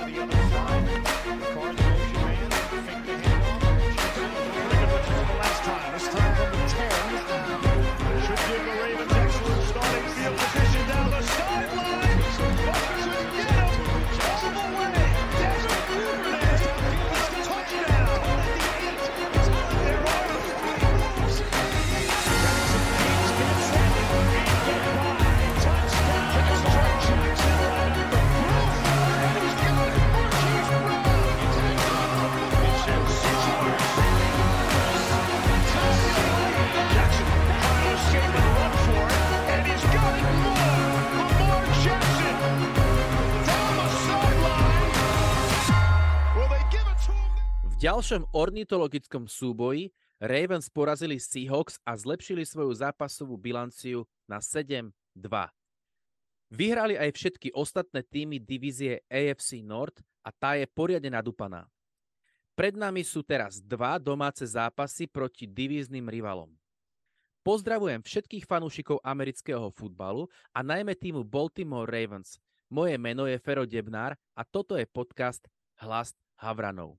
V ďalšom ornitologickom súboji Ravens porazili Seahawks a zlepšili svoju zápasovú bilanciu na 7-2. Vyhrali aj všetky ostatné týmy divízie AFC North a tá je poriadne nadúpaná. Pred nami sú teraz dva domáce zápasy proti divíznym rivalom. Pozdravujem všetkých fanúšikov amerického futbalu a najmä týmu Baltimore Ravens. Moje meno je Fero Debnár a toto je podcast Hlas Havranov.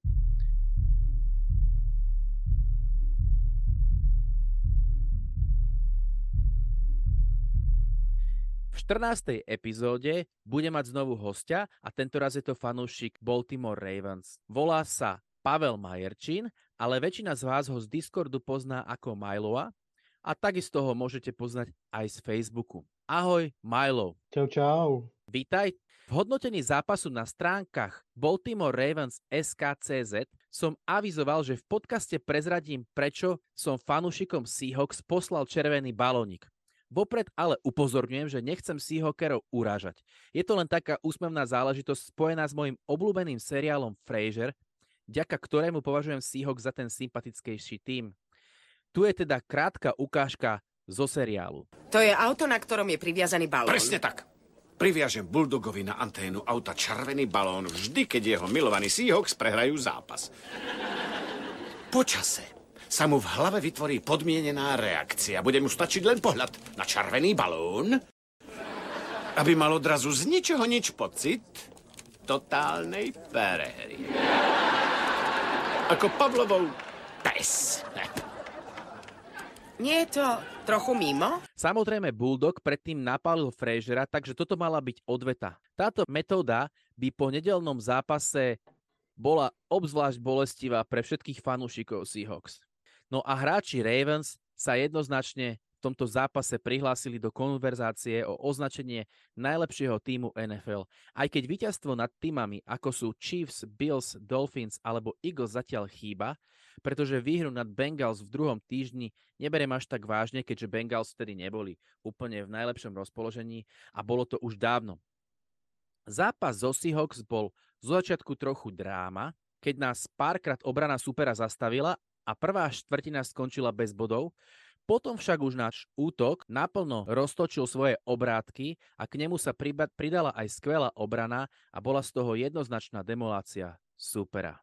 V 14. epizóde bude mať znovu hostia a tentoraz je to fanúšik Baltimore Ravens. Volá sa Pavel Majerčín, ale väčšina z vás ho z Discordu pozná ako Miloa a takisto ho môžete poznať aj z Facebooku. Ahoj, Milo. Čau, čau. Vítaj. V hodnotení zápasu na stránkach Baltimore Ravens SK.CZ som avizoval, že v podcaste prezradím, prečo som fanúšikom Seahawks poslal červený balónik. Vopred ale upozorňujem, že nechcem Seahawkerov urážať. Je to len taká úsmevná záležitosť spojená s mojim obľúbeným seriálom Frasier, vďaka ktorému považujem Seahawks za ten sympatickejší tím. Tu je teda krátka ukážka zo seriálu. To je auto, na ktorom je priviazaný balón. Presne tak. Priviažem Bulldogovi na anténu auta červený balón vždy, keď jeho milovaní Seahawks prehrajú zápas. Počase sa mu v hlave vytvorí podmienená reakcia. Bude mu stačiť len pohľad na červený balón, aby mal odrazu z ničoho nič pocit totálnej prehry. Ako Pavlovou pes. Nie je to trochu mimo? Samozrejme, Bulldog predtým napálil Frasiera, takže toto mala byť odveta. Táto metóda by po nedeľnom zápase bola obzvlášť bolestivá pre všetkých fanúšikov Seahawks. No a hráči Ravens sa jednoznačne v tomto zápase prihlásili do konverzácie o označenie najlepšieho tímu NFL. Aj keď víťazstvo nad tímami ako sú Chiefs, Bills, Dolphins alebo Eagles zatiaľ chýba, pretože výhru nad Bengals v druhom týždni neberiem až tak vážne, keďže Bengals vtedy neboli úplne v najlepšom rozpoložení a bolo to už dávno. Zápas zo Seahawks bol zo začiatku trochu dráma, keď nás párkrát obrana supera zastavila a prvá štvrtina skončila bez bodov. Potom však už náš útok naplno roztočil svoje obrátky a k nemu sa pridala aj skvelá obrana a bola z toho jednoznačná demolácia supera.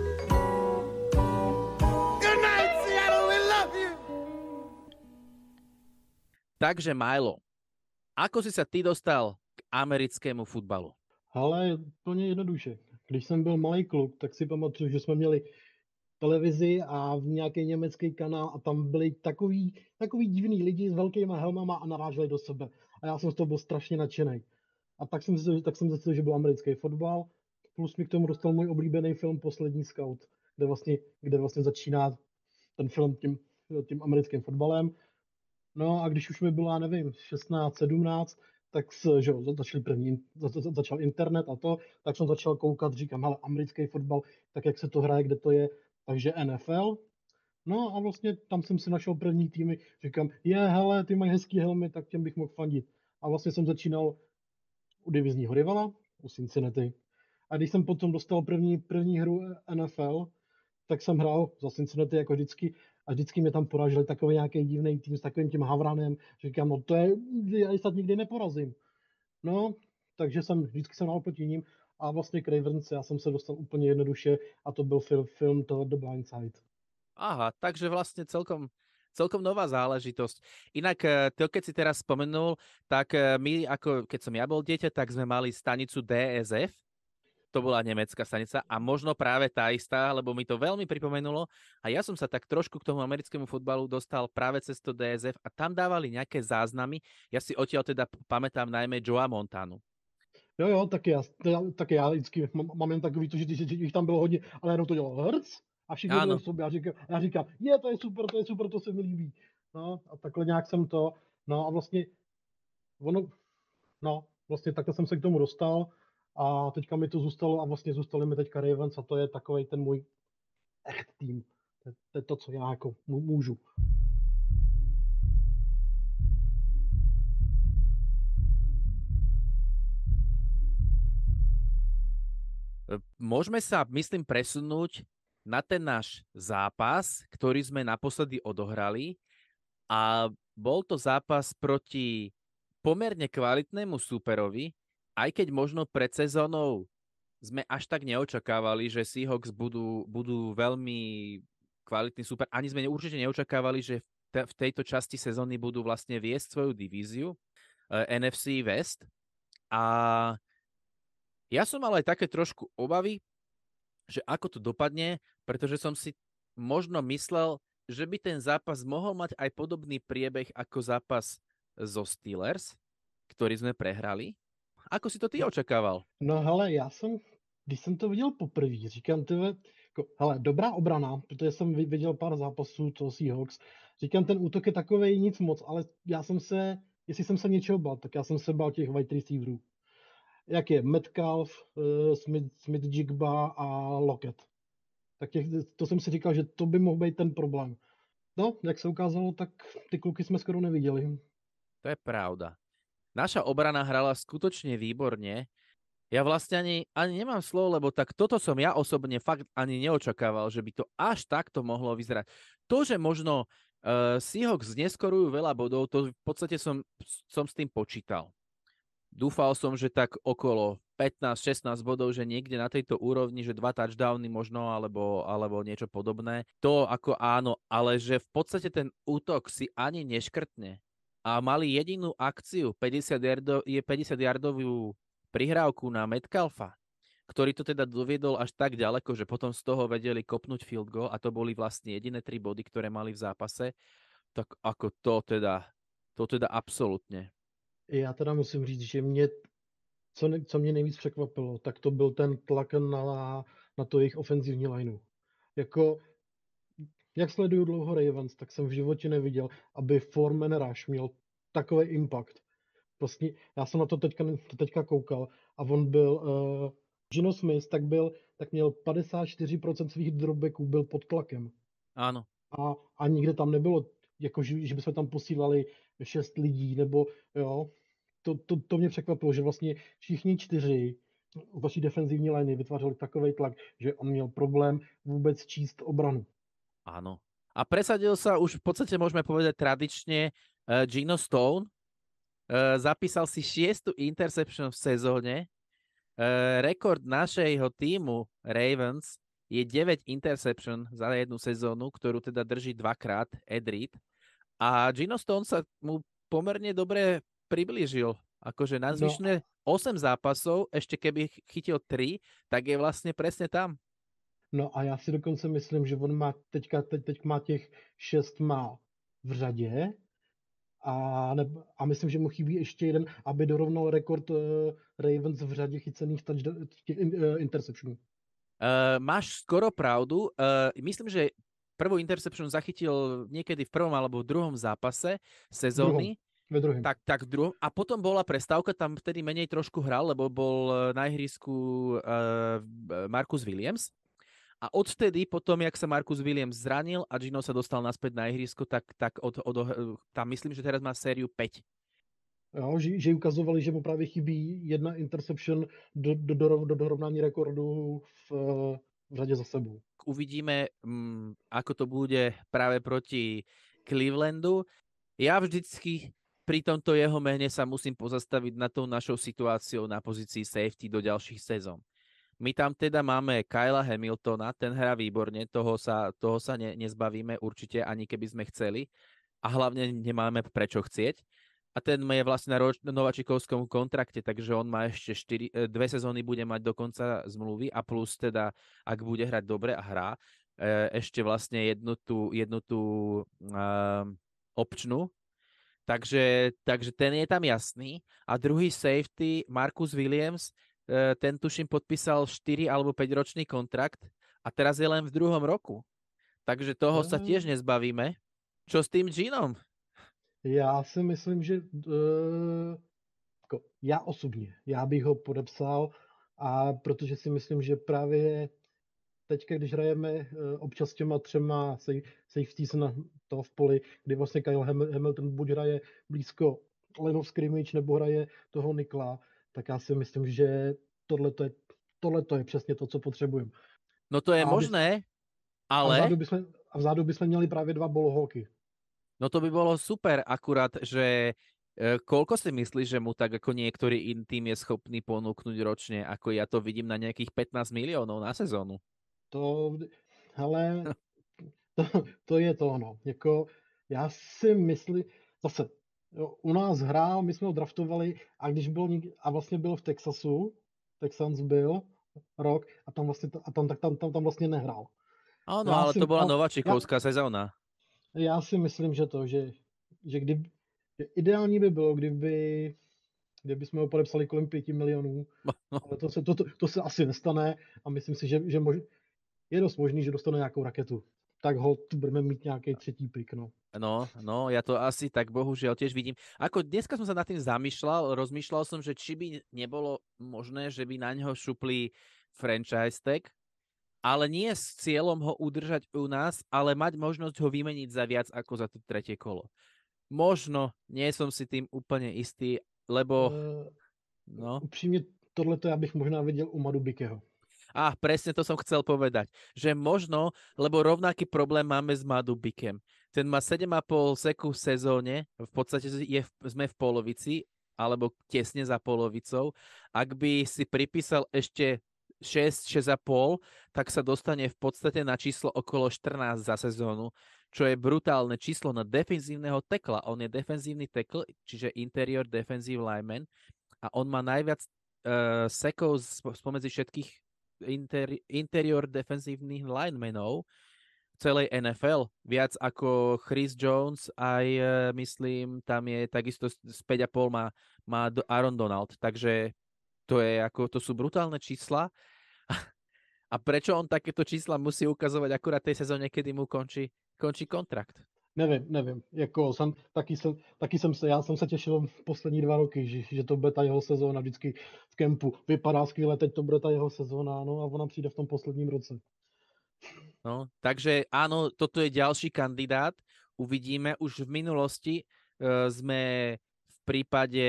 Takže Milo, ako si sa ty dostal k americkému futbalu? Ale plně jednoduše. Když jsem byl malý kluk, tak si pamatuju, že jsme měli televizi a v nějaký německý kanál a tam byli takový divný lidi s velkýma helmama a naráželi do sebe. A já jsem z toho byl strašně nadšený. A tak jsem zjistil, že byl americký fotbal. Plus mi k tomu dostal můj oblíbený film Poslední scout, kde vlastně začíná ten film tím americkým fotbalem. No a když už mi bylo, nevím, 16, 17, tak začal internet a to, tak jsem začal koukat, říkám, hele, americký fotbal, tak jak se to hraje, kde to je, takže NFL. No a vlastně tam jsem si našel první týmy, říkám, hele, ty mají hezký helmy, tak těm bych mohl fandit. A vlastně jsem začínal u divizního rivala, u Cincinnati. A když jsem potom dostal první hru NFL, tak jsem hrál za Cincinnati jako vždycky a vždycky mě tam poražili takový nějaký divný tým s takovým tím havranem, že říkám, no to je, já ji snad nikdy neporazím. No, takže vždycky jsem hrál proti ním a vlastně k Ravens já jsem se dostal úplně jednoduše a to byl film The Blind Side. Aha, takže vlastne celkom nová záležitosť. Inak, to keď si teraz spomenul, tak my, ako keď som ja bol dieťa, tak sme mali stanicu DSF. to bola nemecká stanica a možno práve tá istá, lebo mi to veľmi pripomenulo a ja som sa tak trošku k tomu americkému futbalu dostal práve cez to DSF a tam dávali nejaké záznamy. Ja si odtiaľ teda pamätám najmä Joea Montanu. Jo, taky já vždycky mám jen takový to, že jich tam bylo hodně, ale jenom to dělal hrc a všichni byli v sobě a já říkám, to je super, to se mi líbí. No a takhle nějak jsem to, no a vlastně vlastně takhle jsem se k tomu dostal a teďka mi to zůstalo a vlastně zůstali mi teďka Ravens a to je takovej ten můj echt tým. To je to, co já jako můžu. Môžeme sa, myslím, presunúť na ten náš zápas, ktorý sme naposledy odohrali a bol to zápas proti pomerne kvalitnému súperovi, aj keď možno pred sezónou sme až tak neočakávali, že Seahawks budú veľmi kvalitný súper. Ani sme určite neočakávali, že v tejto časti sezóny budú vlastne viesť svoju divíziu NFC West. A ja som mal aj také trošku obavy, že ako to dopadne, pretože som si možno myslel, že by ten zápas mohol mať aj podobný priebeh ako zápas zo Steelers, ktorý sme prehrali. Ako si to ty očakával? No hele, když jsem to viděl poprvé, říkám, hele, dobrá obrana, protože jsem viděl pár zápasů toho Seahawks, říkám, ten útok je takovej nic moc, ale jestli jsem se něčeho bál, tak já jsem se bál těch wide receiverů. Jak je Metcalf, Smith-Jigba a Lockett. Tak to jsem si říkal, že to by mohl být ten problém. No, jak se ukázalo, tak ty kluky jsme skoro neviděli. To je pravda. Naša obrana hrala skutočne výborne. Ja vlastne ani nemám slov, lebo tak toto som ja osobne fakt ani neočakával, že by to až takto mohlo vyzerať. To, že možno Seahawks neskorujú veľa bodov, to v podstate som s tým počítal. Dúfal som, že tak okolo 15-16 bodov, že niekde na tejto úrovni, že 2 touchdowny možno, alebo niečo podobné. To ako áno, ale že v podstate ten útok si ani neškrtne. A mali jedinú akciu, 50-yardovú prihrávku na Metcalfa, ktorý to teda doviedol až tak ďaleko, že potom z toho vedeli kopnúť field goal a to boli vlastne jediné 3 body, ktoré mali v zápase. Tak ako to teda absolútne. Já teda musím říct, že co mě nejvíc překvapilo, tak to byl ten tlak na to jejich ofenzivní lineu. Jako, jak sleduju dlouho Ravens, tak jsem v životě neviděl, aby Foreman Rush měl takový impact. Vlastně, já jsem na to teďka koukal a on byl, Geno Smith, tak měl 54% svých dropbacků byl pod tlakem. Áno. A nikde tam nebylo, jako, že bychom tam posílali 6 lidí, nebo jo, to mě překvapilo, že vlastně všichni 4 z vaší defenzivní liney vytvářeli takovej tlak, že on měl problém vůbec číst obranu. Áno. A presadil sa už v podstate, môžeme povedať tradične, Geno Stone. Zapísal si 6. interception v sezóne. Rekord našeho týmu Ravens je 9 interception za jednu sezónu, ktorú teda drží 2-krát Ed Reed. A Geno Stone sa mu pomerne dobre priblížil. Akože na zvyšné 8 zápasov, ešte keby chytil 3, tak je vlastne presne tam. No a já si dokonce myslím, že on má teď má těch 6 má v řadě a myslím, že mu chybí ještě jeden, aby dorovnal rekord Ravens v řadě chycených interceptionů. Máš skoro pravdu. Myslím, že prvú interception zachytil niekedy v prvom alebo v druhom zápase sezóny. Ve druhém. Tak v druhom. A potom bola prestávka, tam vtedy menej trošku hral, lebo bol na ihrisku Marcus Williams. A odvtedy, potom, jak sa Marcus Williams zranil a Geno sa dostal naspäť na ihrisko, tak tam myslím, že teraz má sériu 5. Jo, že ukazovali, že mu právě chybí jedna interception do dorovnání rekordu v řadě za sebou. Uvidíme, ako to bude práve proti Clevelandu. Ja vždycky pri tomto jeho mene sa musím pozastaviť nad tou našou situáciou na pozícii safety do ďalších sezón. My tam teda máme Kyla Hamiltona, ten hrá výborne, toho sa nezbavíme určite, ani keby sme chceli. A hlavne nemáme prečo chcieť. A ten je vlastne na nováčikovskom kontrakte, takže on má ešte 2 sezóny bude mať do konca zmluvy a plus teda, ak bude hrať dobre a hrá, ešte vlastne jednu tú opčnú. Takže ten je tam jasný. A druhý safety, Marcus Williams, ten tuším podpísal 4 alebo 5 ročný kontrakt a teraz je len v 2. roku. Takže toho sa tiež nezbavíme. Čo s tým Ginom? Já si myslím, že já osobně, já bych ho podepsal, a protože si myslím, že právě teďka, když hrajeme občas těma 3 safeties na to v poli, kdy vlastně Kyle Hamilton buď hraje blízko line of scrimmage nebo hraje toho Nikla, tak já si myslím, že tohle je přesně to, co potřebujeme. No to je možné, ale... A vzadu bychom měli právě 2 boloholky. No to by bolo super, akurát, že koľko si myslíš, že mu tak ako niektorý iný tým je schopný ponúknuť ročne, ako ja to vidím na nejakých 15 miliónov na sezónu? Hele, to je to ono. Jako, já si myslím, zase, jo, u nás hrál, my jsme ho draftovali a když byl, a vlastně byl v Texans byl rok a tam vlastně nehrál. Áno, ale to bola nováčikovská sezóna. Já si myslím, že ideální by bylo, kdyby jsme ho podepsali kolem 5 milionů, ale to se asi nestane a myslím si, že je dost možný, že dostane nějakou raketu. Tak ho tu budeme mít nějaký 3. pick, no. No, ja to asi tak bohužiaľ tiež vidím. Ako dneska som sa nad tým rozmýšľal som, že či by nebolo možné, že by na neho šupli franchise tag, ale nie s cieľom ho udržať u nás, ale mať možnosť ho vymeniť za viac ako za to 3. kolo. Možno, nie som si tým úplne istý, lebo... Upřímne, tohleto ja bych možná videl u Madubikeho. Presne to som chcel povedať. Že možno, lebo rovnaký problém máme s Madubikem. Ten má 7,5 seku v sezóne, v podstate sme v polovici, alebo tesne za polovicou. Ak by si pripísal ešte 6,5, tak sa dostane v podstate na číslo okolo 14 za sezónu, čo je brutálne číslo na defenzívneho tekla. On je defenzívny tekl, čiže interior defensive lineman a on má najviac sekov spomedzi všetkých interior defenzívnych linemenov v celej NFL. Viac ako Chris Jones, aj myslím, tam je takisto z 5,5 má Aaron Donald, takže to sú brutálne čísla. A prečo on takéto čísla musí ukazovať akurát tej sezóne, kedy mu končí kontrakt? Nevím. Jako já jsem se těšil v poslední 2 roky, že to bude ta jeho sezóna vždycky v kempu. Vypadá skvěle, teď to bude ta jeho sezóna, no a ona přijde v tom posledním roce. No, takže áno, toto je ďalší kandidát. Uvidíme, už v minulosti sme v prípade...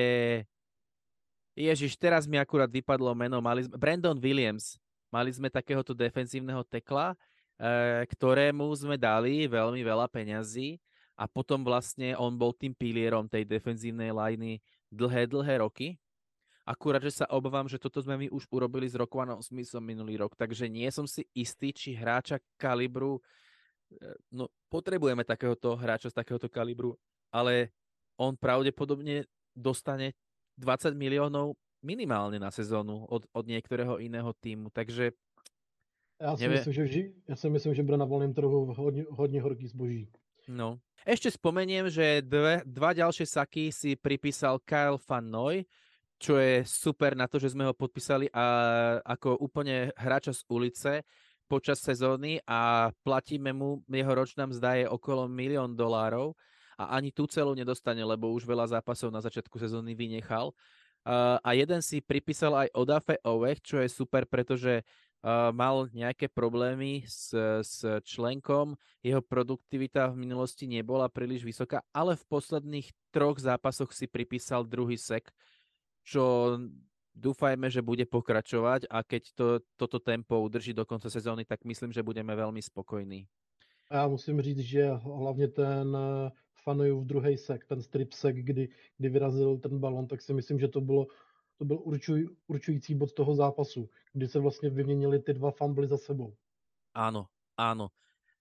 Ježiš, teraz mi akurát vypadlo meno. Brandon Williams. Mali sme takéhoto defenzívneho tekla, ktorému sme dali veľmi veľa peňazí a potom vlastne on bol tým pilierom tej defenzívnej liney dlhé roky. Akurát, že sa obávam, že toto sme my už urobili s Roquanom Smithom minulý rok, takže nie som si istý, či hráča kalibru, no potrebujeme takéhoto hráča z takéhoto kalibru, ale on pravdepodobne dostane 20 miliónov minimálne na sezónu od niektorého iného týmu, takže ja si myslím, že bude na voľném trhu hodne horký zboží. No. Ešte spomeniem, že dva ďalšie saky si pripísal Kyle Van Noy, čo je super na to, že sme ho podpísali ako úplne hráča z ulice počas sezóny a platíme mu, jeho ročná mzda je okolo $1 000 000 a ani tú celú nedostane, lebo už veľa zápasov na začiatku sezóny vynechal. A jeden si pripísal aj Odafe Oweh, čo je super, pretože mal nejaké problémy s členkom, jeho produktivita v minulosti nebola príliš vysoká, ale v posledných 3 zápasoch si pripísal druhý sek, čo dúfajme, že bude pokračovať a keď toto tempo udrží do konca sezóny, tak myslím, že budeme veľmi spokojní. Já musím říct, že hlavně ten Fanojův druhý sek, ten strip sek, kdy vyrazil ten balon, tak si myslím, že to byl určující bod toho zápasu, kdy se vlastně vyměnili ty 2 fumbly za sebou. Áno.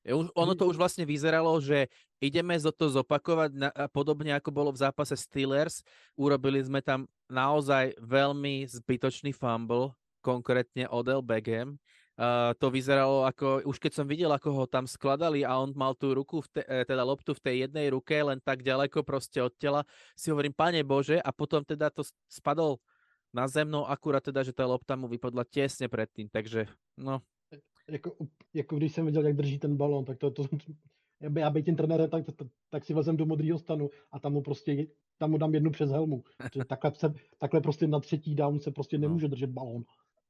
Ono to už vlastne vyzeralo, že ideme to zopakovať podobne ako bolo v zápase Steelers. Urobili sme tam naozaj veľmi zbytočný fumble, konkrétne Odell Beckham. To vyzeralo ako, už keď som videl, ako ho tam skladali a on mal tú ruku, teda loptu v tej jednej ruke, len tak ďaleko proste od tela, si hovorím, Pane Bože, a potom teda to spadol na zemnou, akurát teda, že tá lopta mu vypadla tesne predtým, takže no. Jako když jsem viděl, jak drží ten balón, tak to já být tím trenérem, tak si vezem do modrýho stanu a tam mu dám jednu přes helmu. Takhle prostě na třetí down se prostě nemůže držet balón.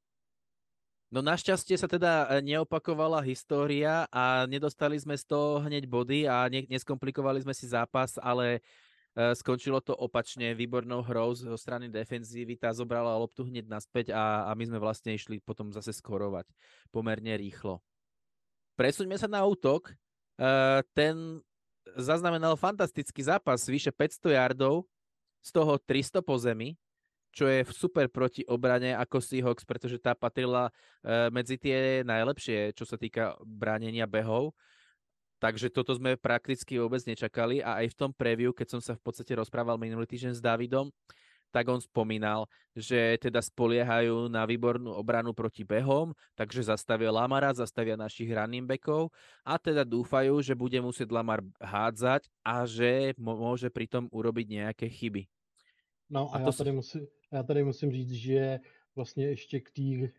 No našťastie sa teda neopakovala história a nedostali sme z toho hneď body a neskomplikovali sme si zápas, ale skončilo to opačne výbornou hrou zo strany defenzívy. Tá zobrala loptu hneď naspäť a my sme vlastne išli potom zase skorovať pomerne rýchlo. Presuňme sa na útok. Ten zaznamenal fantastický zápas, vyše 500 yardov, z toho 300 po zemi, čo je super proti obrane ako Seahawks, pretože tá patrila medzi tie najlepšie, čo sa týka bránenia behov. Takže toto sme prakticky vôbec nečakali a aj v tom preview, keď som sa v podstate rozprával minulý týždeň s Davidom, tak on spomínal, že teda spoliehajú na výbornú obranu proti behom, takže zastavia Lamara, zastavia našich running backov a teda dúfajú, že bude musieť Lamar hádzať a že môže pritom urobiť nejaké chyby. No a já tady musím říct, že vlastně ještě k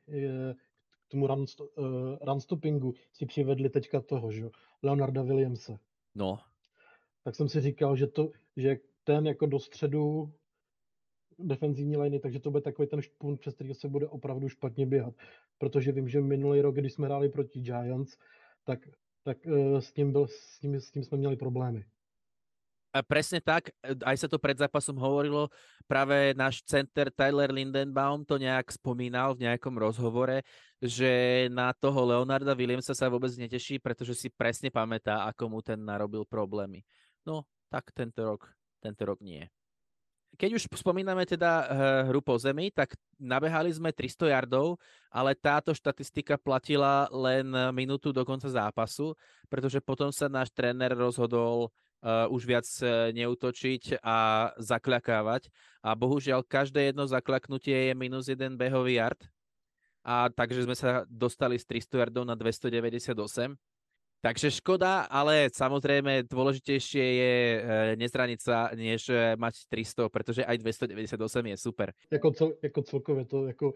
tomu runstoppingu si přivedli teďka toho, že Leonarda Williamse. No. Tak jsem si říkal, že ten jako do středu defenzivní liney, takže to bude takový ten špunt, přes který se bude opravdu špatně běhat. Protože vím, že minulý rok, když jsme hráli proti Giants, tak s tím jsme měli problémy. A presne tak, aj sa to pred zápasom hovorilo, práve náš center Tyler Lindenbaum to nejak spomínal v nejakom rozhovore, že na toho Leonarda Williamsa sa vôbec neteší, pretože si presne pamätá, ako mu ten narobil problémy. No, tak tento rok nie. Keď už spomíname teda hru po zemi, tak nabehali sme 300 yardov, ale táto štatistika platila len minútu do konca zápasu, pretože potom sa náš tréner rozhodol už viac neútočiť a zakľakávať. A bohužiaľ, každé jedno zakľaknutie je -1 behový yard. A takže sme sa dostali z 300 yardov na 298. Takže škoda, ale samozrejme dôležitejšie je nezraniť sa, než mať 300, pretože aj 298 je super. Jako celkově to jako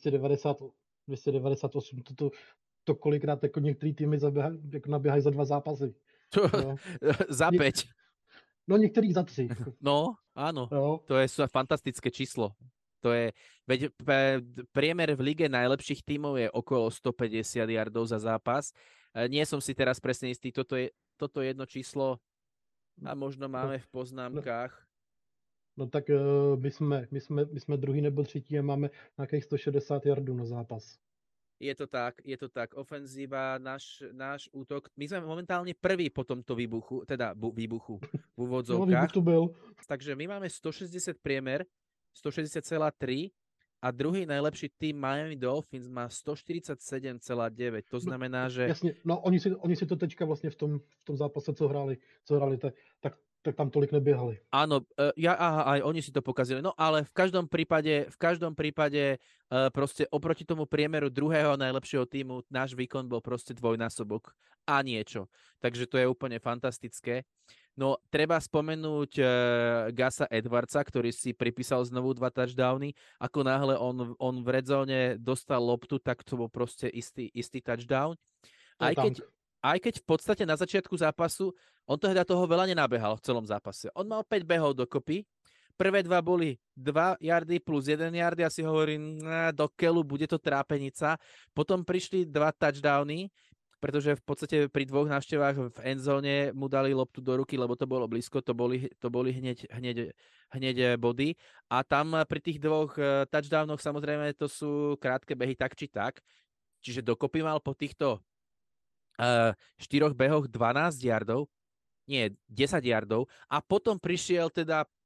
298, to kolikrát jako některý týmy naběhají za 2 zápasy. No. Za 5. No niektorých za 3. No, áno. No. To je fantastické číslo. To je, veď priemer v lige najlepších tímov je okolo 150 yardov za zápas. Nie som si teraz presne istý, toto jedno číslo a možno máme v poznámkach. No tak my sme druhý nebo třetí a máme nejakých 160 yardů na zápas. Je to tak. Ofenzíva, náš útok. My sme momentálne prví po tomto výbuchu, teda výbuchu v úvodzovkách. No, výbuch to byl. Takže my máme 160 priemer, 160,3 a druhý najlepší tým Miami Dolphins má 147,9. To znamená, že... Jasne, no oni si to teďka vlastne v tom zápase, co hrali, tak tam tolik nebiehali. Áno, aj oni si to pokazili. No ale v každom prípade proste oproti tomu priemeru druhého najlepšieho týmu náš výkon bol proste dvojnásobok a niečo. Takže to je úplne fantastické. No, treba spomenúť Gasa Edwardsa, ktorý si pripísal znovu 2 touchdowny. Ako náhle on v redzone dostal loptu, tak to bol proste istý touchdown. Aj keď v podstate na začiatku zápasu on teda toho veľa nenabehal v celom zápase. On mal 5 behov dokopy. Prvé 2 boli 2 yardy plus 1 yardy. Ja si hovorím, do keľu, bude to trápenica. Potom prišli 2 touchdowny, pretože v podstate pri 2 návštevách v endzóne mu dali loptu do ruky, lebo to bolo blízko, to boli hneď body. A tam pri tých 2 touchdownoch samozrejme to sú krátke behy tak či tak. Čiže dokopy mal po týchto 4 behoch 12 yardov, nie, 10 yardov a potom prišiel teda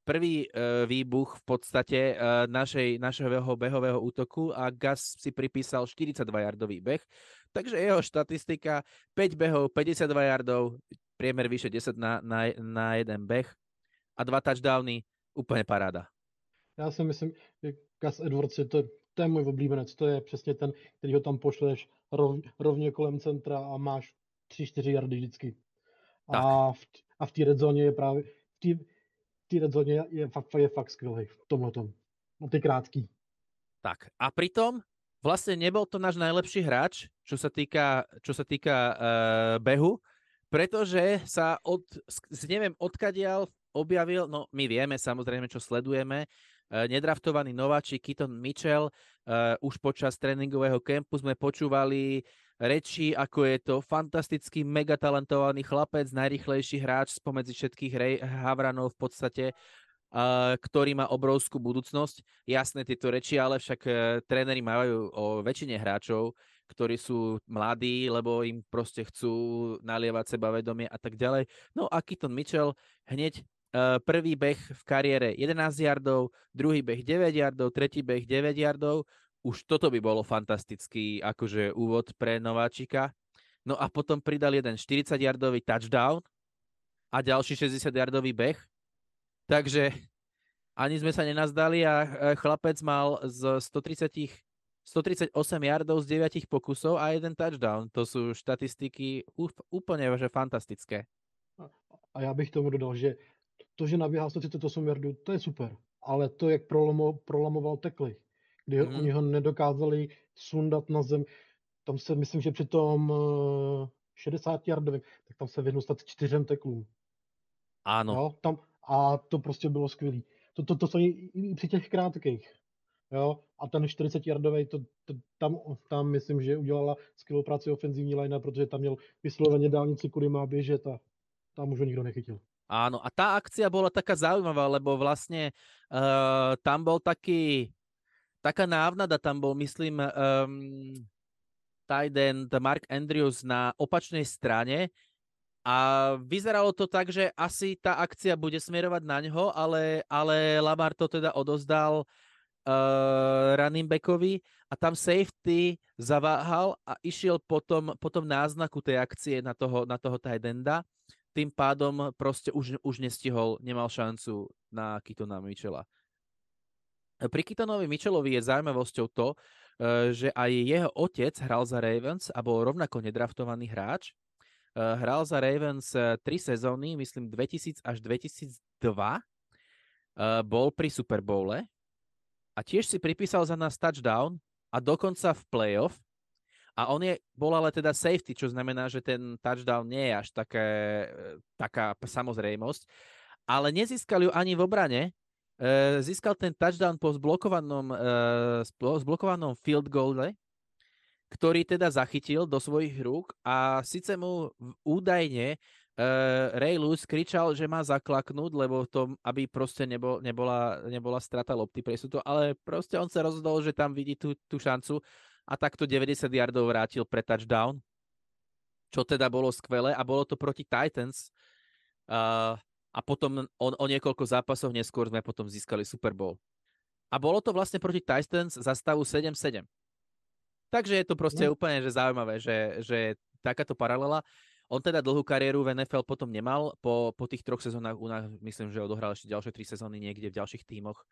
prvý výbuch v podstate našeho behového útoku a Gus si pripísal 42-yardový beh, takže jeho štatistika 5 behov, 52 yardov, priemer vyše 10 na jeden beh a 2 touchdowny, úplne paráda. Já si myslím, že Gus Edwards to je můj oblíbenec, to je přesně ten, který ho tam pošleš rovně kolem centra a máš 3-4 yardy vždycky. A v té red zóně je právě, v té red zóně je fakt skvělý v tomhletom. No ty krátký. Tak, a pritom vlastne nebol to náš najlepší hráč, čo sa týka behu, pretože sa neviem odkiaľ objavil, no my vieme samozrejme, čo sledujeme, nedraftovaný nováčik Keaton Mitchell. Už počas tréningového kempu sme počúvali reči, ako je to fantastický, megatalentovaný chlapec, najrýchlejší hráč spomedzi všetkých havranov v podstate, ktorý má obrovskú budúcnosť. Jasné tieto reči, ale však tréneri majú o väčšine hráčov, ktorí sú mladí, lebo im proste chcú nalievať sebavedomie a tak ďalej. No a Keaton Mitchell hneď prvý beh v kariére 11 yardov, druhý beh 9 yardov, tretí beh 9 yardov. Už toto by bolo fantastický akože úvod pre nováčika. No a potom pridal jeden 40-yardový touchdown a ďalší 60-yardový beh. Takže ani sme sa nenazdali a chlapec mal z 138 yardov z 9 pokusov a jeden touchdown. To sú štatistiky úplne že fantastické. A já bych tomu dodal, že to, že naběhá 138 yardů, to je super. Ale to, jak prolamoval tekly, kdy oni ho nedokázali sundat na zem, tam se myslím, že při tom 60 yardovým, tak tam se vyhnul stát 4 teklům. Áno. Jo, a to prostě bylo skvělý. To jsou i při těch krátkých. Jo, a ten 40-yardový, tam myslím, že udělala skvělou práci ofenzivní line, protože tam měl vysloveně dálnici, kudy má běžet a tam už ho nikdo nechytil. Áno, a tá akcia bola taká zaujímavá, lebo vlastne tam bol taká návnada, tam bol, myslím, tight end Mark Andrews na opačnej strane a vyzeralo to tak, že asi tá akcia bude smerovať na ňo, ale Lamar to teda odozdal running backovi a tam safety zaváhal a išiel potom náznaku tej akcie na toho tight enda. Tým pádom proste už nestihol, nemal šancu na Keatona Mitchella. Pri Keatonovi Mitchellovi je zaujímavosťou to, že aj jeho otec hral za Ravens a bol rovnako nedraftovaný hráč. Hral za Ravens 3 sezóny, myslím 2000 až 2002. Bol pri Super Bowle a tiež si pripísal za nás touchdown a dokonca v playoff. A on bol ale teda safety, čo znamená, že ten touchdown nie je až taká samozrejmosť. Ale nezískal ju ani v obrane. Získal ten touchdown po zblokovanom field goale, ktorý teda zachytil do svojich rúk a síce mu údajne Ray Lewis kričal, že má zaklaknúť, lebo to, aby proste nebola strata lopty pre súto, ale proste on sa rozhodol, že tam vidí tú šancu a takto 90 yardov vrátil pre touchdown, čo teda bolo skvelé a bolo to proti Titans a potom o niekoľko zápasov neskôr sme potom získali Super Bowl. A bolo to vlastne proti Titans za stavu 7-7. Takže je to proste úplne že zaujímavé, že takáto paralela. On teda dlhú kariéru v NFL potom nemal, po tých 3 sezónach u nás myslím, že odohral ešte ďalšie 3 sezóny niekde v ďalších tímoch.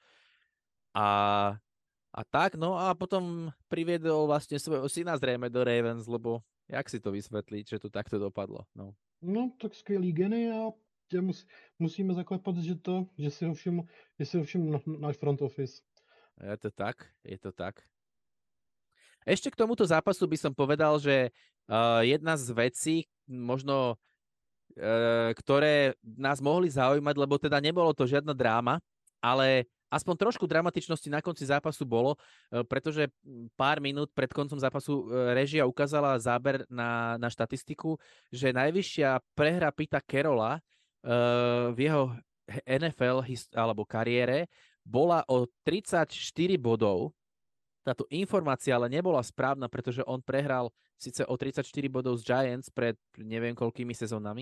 A tak, no a potom priviedol vlastne svojho syna zrejme do Ravens, lebo jak si to vysvetliť, že to takto dopadlo? No tak skvělý geny a musíme zaklepat, že si ho všiml náš front office. Je to tak. Ešte k tomuto zápasu by som povedal, že jedna z vecí, možno ktoré nás mohli zaujímať, lebo teda nebolo to žiadna dráma, ale aspoň trošku dramatičnosti na konci zápasu bolo, pretože pár minút pred koncom zápasu režia ukázala záber na štatistiku, že najvyššia prehra Peta Carrolla v jeho NFL alebo kariére bola o 34 bodov. Táto informácia ale nebola správna, pretože on prehral síce o 34 bodov z Giants pred neviem koľkými sezónami,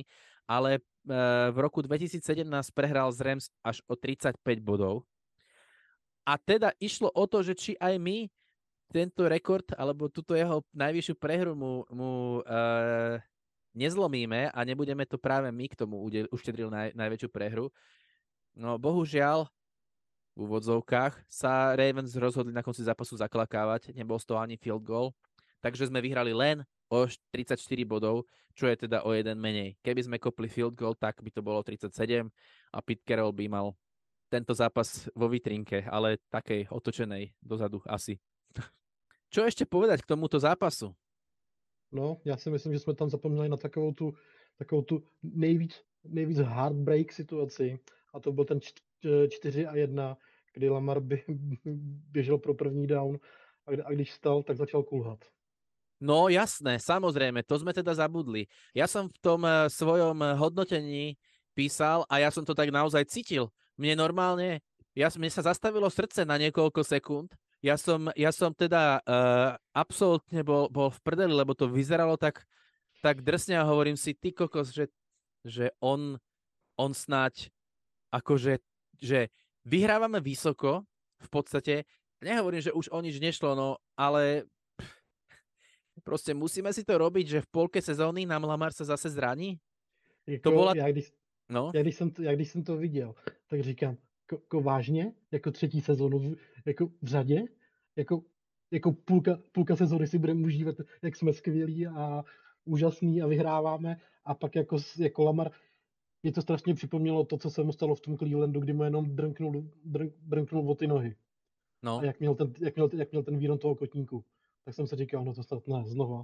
ale v roku 2017 prehral z Rams až o 35 bodov. A teda išlo o to, že či aj my tento rekord, alebo túto jeho najvyššiu prehru mu nezlomíme a nebudeme to práve my k tomu uštedril najväčšiu prehru. No bohužiaľ, v úvodzovkách sa Ravens rozhodli na konci zápasu zaklakávať, nebol z toho ani field goal, takže sme vyhrali len o 34 bodov, čo je teda o jeden menej. Keby sme kopli field goal, tak by to bolo 37 a Pete Carroll by mal tento zápas vo vitrinke, ale takej otočenej dozadu asi. Čo ešte povedať k tomuto zápasu? No, já si myslím, že jsme tam zapomněli na takovou tu nejvíc heartbreak situaci. A to byl ten 4-1, kdy Lamar běžel pro první down a když vstal, tak začal kulhat. No jasné, samozrejme, to sme teda zabudli. Ja som v tom svojom hodnotení písal a ja som to tak naozaj cítil. Mne sa zastavilo srdce na niekoľko sekúnd. Ja som teda absolútne bol v prdeli, lebo to vyzeralo tak drsne a hovorím si, ty kokos, že on snáď akože, že vyhrávame vysoko, v podstate, nehovorím, že už o nič nešlo, no, ale proste musíme si to robiť, že v polke sezóny nám Lamar sa zase zraní? Jako, to bola... Já když jsem to viděl, tak říkám, jako vážně, jako třetí sezónu jako v řadě, jako půlka sezóny si budeme užívat, jak jsme skvělí a úžasný a vyhráváme a pak jako Lamar, mě to strašně připomnělo to, co se mu stalo v tom Clevelandu, kdy mu jenom drnknul o ty nohy. No. A jak měl ten výron toho kotníku. Tak jsem si říkal, no to snad ne, znova.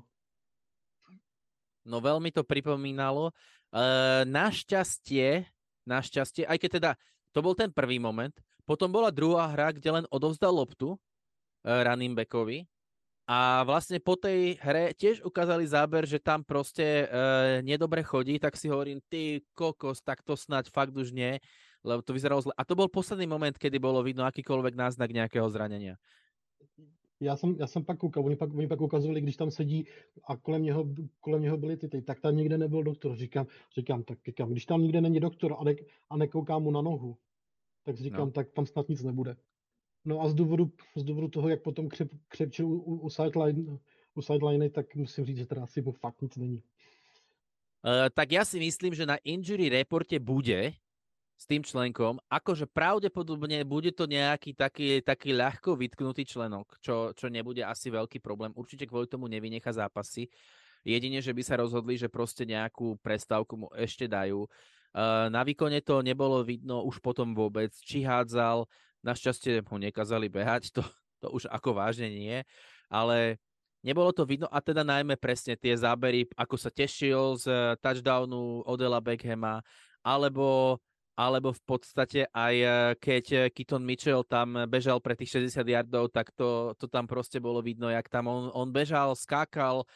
No veľmi to pripomínalo. Našťastie, aj keď teda to bol ten prvý moment, potom bola druhá hra, kde len odovzdal loptu running backovi a vlastne po tej hre tiež ukázali záber, že tam proste nedobre chodí, tak si hovorím, ty kokos, tak to snáď fakt už nie, lebo to vyzeralo zle. A to bol posledný moment, kedy bolo vidno akýkoľvek náznak nejakého zranenia. Já jsem pak koukal, oni pak ukazovali, když tam sedí a kolem něho byli ty, tak tam nikde nebyl doktor. Říkám, když tam nikde není doktor a nekouká mu na nohu, tak říkám, tak tam snad nic nebude. No a z důvodu toho, jak potom křepčil u sideline, tak musím říct, že teda asi mu fakt nic není. Tak ja si myslím, že na injury reporte bude s tým členkom, akože pravdepodobne bude to nejaký taký ľahko vytknutý členok, čo nebude asi veľký problém. Určite kvôli tomu nevynecha zápasy. Jedine, že by sa rozhodli, že proste nejakú prestávku mu ešte dajú. Na výkone to nebolo vidno už potom vôbec, či hádzal, našťastie ho nekázali behať, to už ako vážne nie, ale nebolo to vidno a teda najmä presne tie zábery, ako sa tešil z touchdownu Odella Beckhama, alebo v podstate aj keď Keaton Mitchell tam bežal pre tých 60 yardov, tak to tam proste bolo vidno, jak tam on bežal, skákal,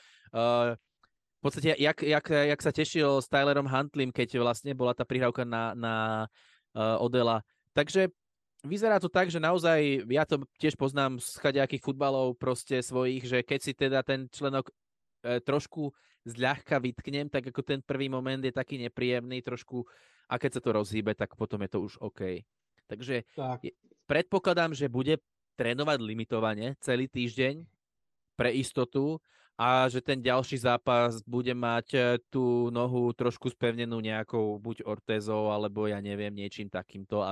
v podstate jak sa tešil s Tylerom Huntleym, keď vlastne bola tá prihrávka na Odella. Takže vyzerá to tak, že naozaj, ja to tiež poznám z chadejakých futbalov proste svojich, že keď si teda ten členok trošku zľahka vytknem, tak ako ten prvý moment je taký nepríjemný trošku a keď sa to rozhýbe, tak potom je to už OK. Takže predpokladám, že bude trénovať limitovane celý týždeň pre istotu a že ten ďalší zápas bude mať tú nohu trošku spevnenú nejakou buď ortézou, alebo ja neviem, niečím takýmto,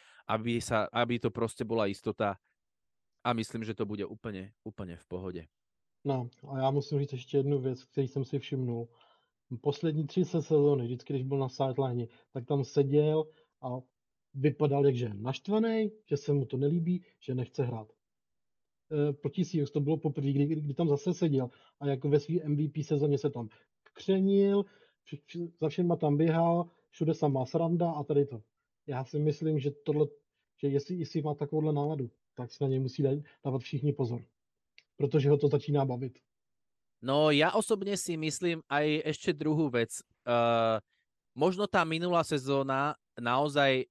aby to proste bola istota a myslím, že to bude úplne v pohode. No a já musím říct ještě jednu věc, který jsem si všimnul. Poslední 3 sezóny, vždycky, když byl na sideline, tak tam seděl a vypadal jakže naštvaný, že se mu to nelíbí, že nechce hrát. Proti Seahawks to bylo poprvé, kdy tam zase seděl a jako ve svý MVP sezóně se tam křenil, za všema tam běhal, všude samá sranda a tady to. Já si myslím, že že jestli má takovouhle náladu, tak si na něj musí dávat všichni pozor. Protože ho to začíná bavit. No ja osobne si myslím aj ešte druhú vec. Možno tá minulá sezóna naozaj...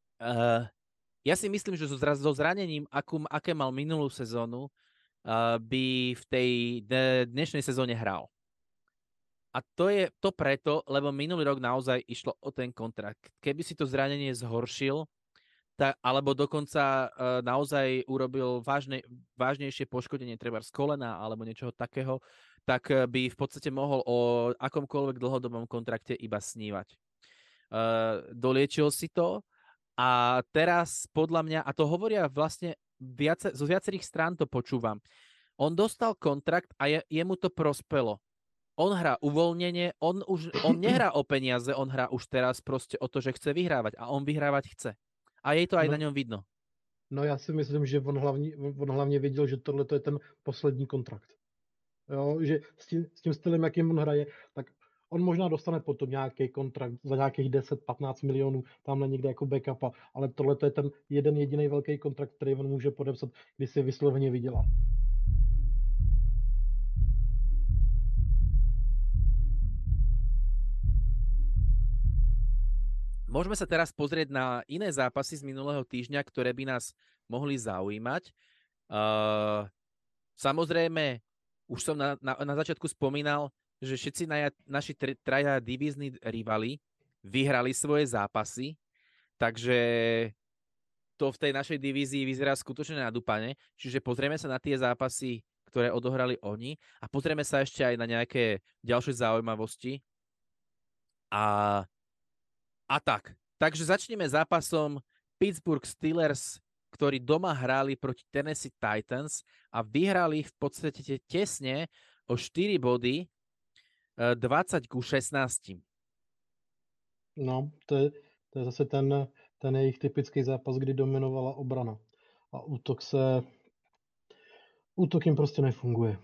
ja si myslím, že so zranením, aké mal minulú sezónu, by v tej dnešnej sezóne hral. A to je to preto, lebo minulý rok naozaj išlo o ten kontrakt. Keby si to zranenie zhoršil, alebo dokonca naozaj urobil vážnejšie poškodenie, treba z kolena alebo niečoho takého, tak by v podstate mohol o akomkoľvek dlhodobom kontrakte iba snívať. Doliečil si to a teraz podľa mňa, a to hovoria vlastne zo viacerých strán to počúvam, on dostal kontrakt a jemu to prospelo. On hrá uvoľnenie, on nehrá o peniaze, on hrá už teraz proste o to, že chce vyhrávať a on vyhrávať chce. A jej to aj na ňom vidno. No já si myslím, že on hlavně věděl, že tohle je ten poslední kontrakt. Jo, že s tím stylem, jakým on hraje, tak on možná dostane potom nějaký kontrakt za nějakých 10-15 milionů tamhle někde jako backupa, ale tohle je ten jeden jediný velký kontrakt, který on může podepsat, když si vysloveně vydělá. Môžeme sa teraz pozrieť na iné zápasy z minulého týždňa, ktoré by nás mohli zaujímať. Samozrejme, už som na začiatku spomínal, že všetci naši traja divízni rivali vyhrali svoje zápasy, takže to v tej našej divízii vyzerá skutočne nadúpane. Čiže pozrieme sa na tie zápasy, ktoré odohrali oni a pozrieme sa ešte aj na nejaké ďalšie zaujímavosti. Takže začneme zápasom Pittsburgh Steelers, ktorí doma hrali proti Tennessee Titans a vyhrali v podstate tesne o 4 body 20-16. No, to je zase ten jejich typický zápas, kdy dominovala obrana. A útok jim prostě nefunguje.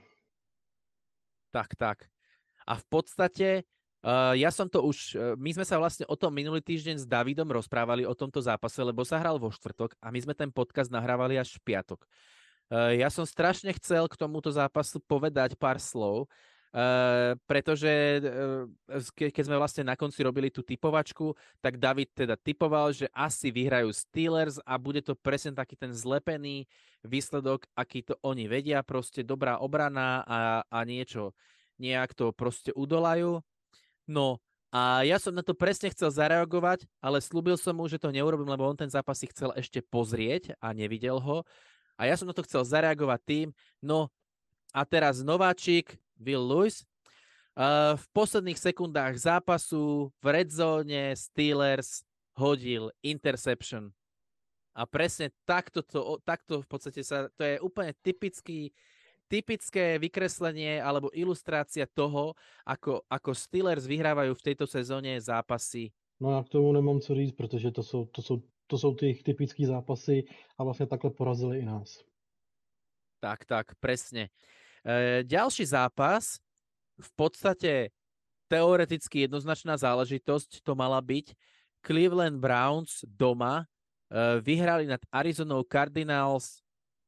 Tak. A v podstate my sme sa vlastne o tom minulý týždeň s Davidom rozprávali o tomto zápase, lebo sa hral vo štvrtok a my sme ten podcast nahrávali až v piatok. Ja som strašne chcel k tomuto zápasu povedať pár slov, pretože keď sme vlastne na konci robili tú typovačku, tak David teda typoval, že asi vyhrajú Steelers a bude to presne taký ten zlepený výsledok, aký to oni vedia, proste dobrá obrana a nejak to proste udolajú. No a ja som na to presne chcel zareagovať, ale slúbil som mu, že to neurobím, lebo on ten zápas si chcel ešte pozrieť a nevidel ho. A ja som na to chcel zareagovať tým, no a teraz nováčik Will Lewis v posledných sekundách zápasu v red zone Steelers hodil interception. A presne takto v podstate to je úplne typické vykreslenie alebo ilustrácia toho, ako Steelers vyhrávajú v tejto sezóne zápasy. No já k tomu nemám co říct, protože to jsou ty typické zápasy a vlastně takhle porazili i nás. Tak, presne. Ďalší zápas, v podstate teoreticky jednoznačná záležitosť to mala byť. Cleveland Browns doma vyhrali nad Arizonou Cardinals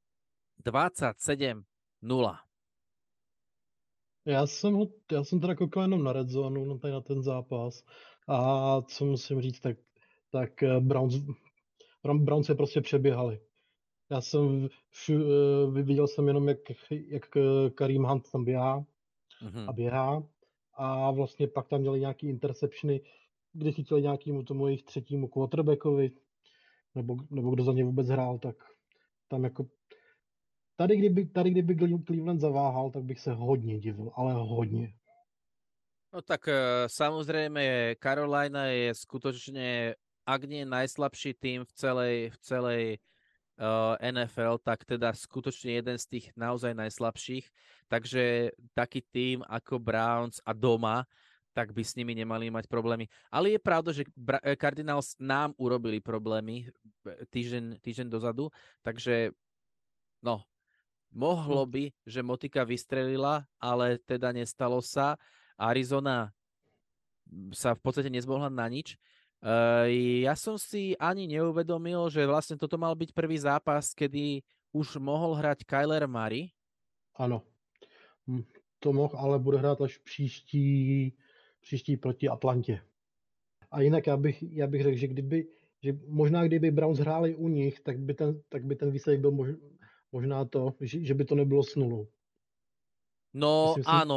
27-0. Já jsem teda koukal jenom na Red Zone, na ten zápas a co musím říct, tak Browns je prostě přeběhali. Viděl jsem jenom, jak Kareem Hunt tam běhá a vlastně pak tam měli nějaký interceptiony, kdy chytili nějakému tomu jejich třetímu quarterbackovi, nebo kdo za ně vůbec hrál, tak tam jako Tady kdyby Cleveland zaváhal, tak bych se hodně divil, ale hodně. No tak samozrejme Carolina je skutočne, ak nie najslabší tým v celej NFL, tak teda skutočne jeden z tých naozaj najslabších. Takže taký tým ako Browns a doma, tak by s nimi nemali mať problémy. Ale je pravda, že Cardinals nám urobili problémy týždeň dozadu, takže no, mohlo by, že motika vystrelila, ale teda nestalo sa. Arizona sa v podstate nezmohla na nič. Ja som si ani neuvedomil, že vlastne toto mal byť prvý zápas, kedy už mohol hrať Kyler Murray. Ano, to mohl, ale bude hrát až příští proti Atlantě. A jinak já bych řekl, že možná kdyby Browns hráli u nich, tak by ten výsledek byl možná to, že by to nebylo s nulou. No áno,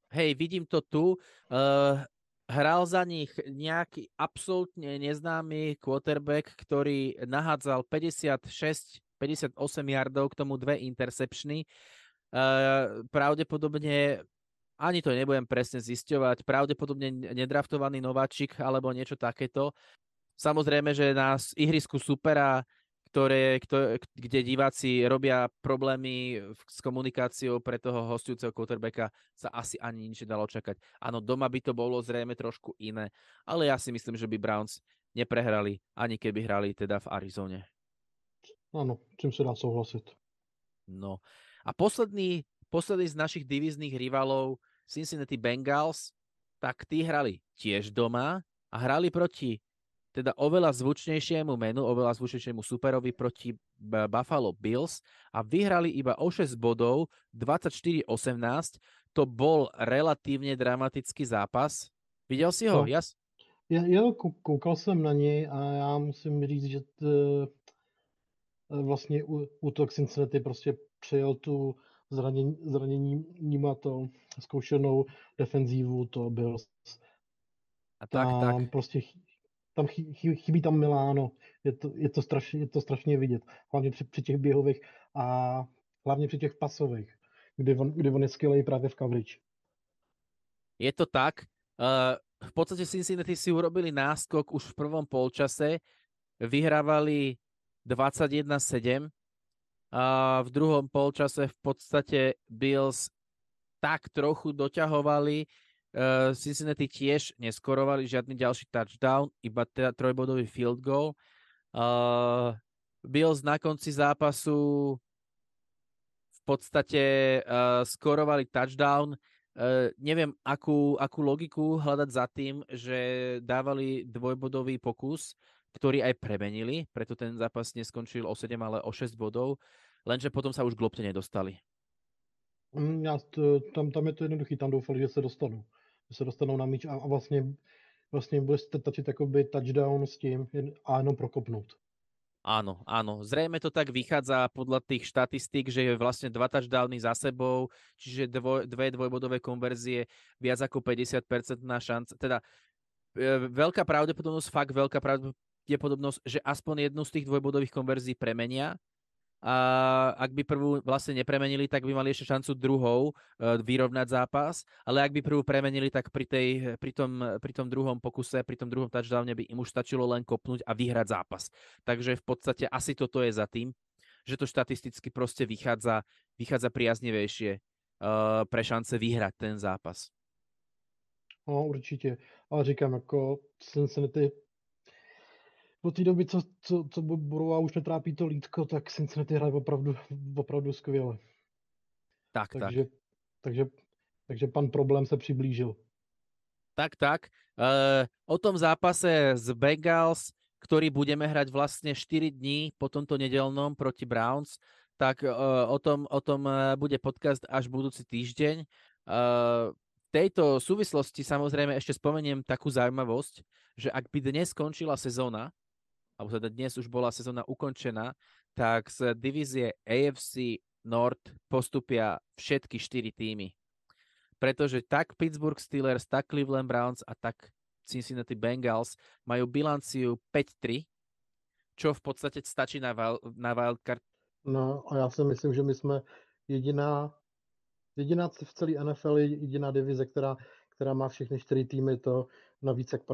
Hej, vidím to tu. Hral za nich nejaký absolútne neznámy quarterback, ktorý nahádzal 56-58 yardov, k tomu 2 interceptiony. Pravdepodobne, ani to nebudem presne zisťovať, pravdepodobne nedraftovaný nováčik alebo niečo takéto. Samozrejme, že na ihrisku supera, kde diváci robia problémy s komunikáciou pre toho hostujúceho quarterbacka, sa asi ani nič nedalo čakať. Áno, doma by to bolo zrejme trošku iné, ale ja si myslím, že by Browns neprehrali, ani keby hrali teda v Arizone. Ano, čím se dá souhlasit. No. A posledný z našich divíznych rivalov, Cincinnati Bengals, tak tí hrali tiež doma a hrali proti teda oveľa zvučnejšiemu menu, oveľa zvučnejšiemu superovi proti Buffalo Bills a vyhrali iba o 6 bodov, 24-18. To bol relatívne dramatický zápas. Videl si ho? No. Jas? Jo, koukal jsem na něj a já musím říct, že vlastně útok Cincinnati prostě přejel tu zraněníma to zkoušenou defenzívu, to byl A tam tak. prostě tam chybí tam Milano, je to strašně vidět, hlavně při těch běhových a hlavně při těch pasových, kdy on je skvělý právě v coverage. Je to tak. V podstate Cincinnati si urobili náskok už v prvom polčase, vyhrávali 21-7 a v druhom polčase v podstate Bills tak trochu doťahovali. Cincinnati tiež neskorovali žiadny ďalší touchdown, iba teda trojbodový field goal. Bills na konci zápasu v podstate skorovali touchdown. Neviem, akú logiku hľadať za tým, že dávali dvojbodový pokus, ktorý aj premenili, preto ten zápas neskončil o 7, ale o 6 bodov, lenže potom sa už k lopte nedostali. Tam je to jednoduchý, tam doufali, že se dostanou na míč a vlastně bude stačit jakoby touchdown s tím a jenom prokopnout. Áno. Zrejme to tak vychádza podľa tých štatistík, že je vlastne 2 touchdowny za sebou, čiže dve dvojbodové konverzie, viac ako 50% šanca. Teda veľká pravdepodobnosť, že aspoň jednu z tých dvojbodových konverzií premenia. A ak by prvú vlastne nepremenili, tak by mali ešte šancu druhou vyrovnať zápas, ale ak by prvú premenili, tak pri tom druhom pokuse, pri tom druhom touchdowne by im už stačilo len kopnúť a vyhrať zápas. Takže v podstate asi toto je za tým, že to štatisticky proste vychádza priaznivejšie pre šance vyhrať ten zápas. No, určitě. Ale říkám, jako Cincinnati do té doby, co budou a už netrápí to lítko, tak Cincinnati hraje opravdu skvěle. Takže pan problém se přiblížil. Tak. O tom zápase z Bengals, ktorý budeme hrať vlastne 4 dní po tomto nedeľnom proti Browns, tak o tom bude podcast až budúci týždeň. V tejto súvislosti samozrejme ešte spomeniem takú zaujímavosť, že ak by dnes skončila sezóna, alebo teda dnes už bola sezóna ukončená, tak z divízie AFC North postupia všetky 4 týmy. Pretože tak Pittsburgh Steelers, tak Cleveland Browns a tak Cincinnati Bengals majú bilanciu 5-3, čo v podstate stačí na wildcard. No a já si myslím, že my jsme jediná v celé NFL, jediná divize, která má všechny 4 týmy to na více jak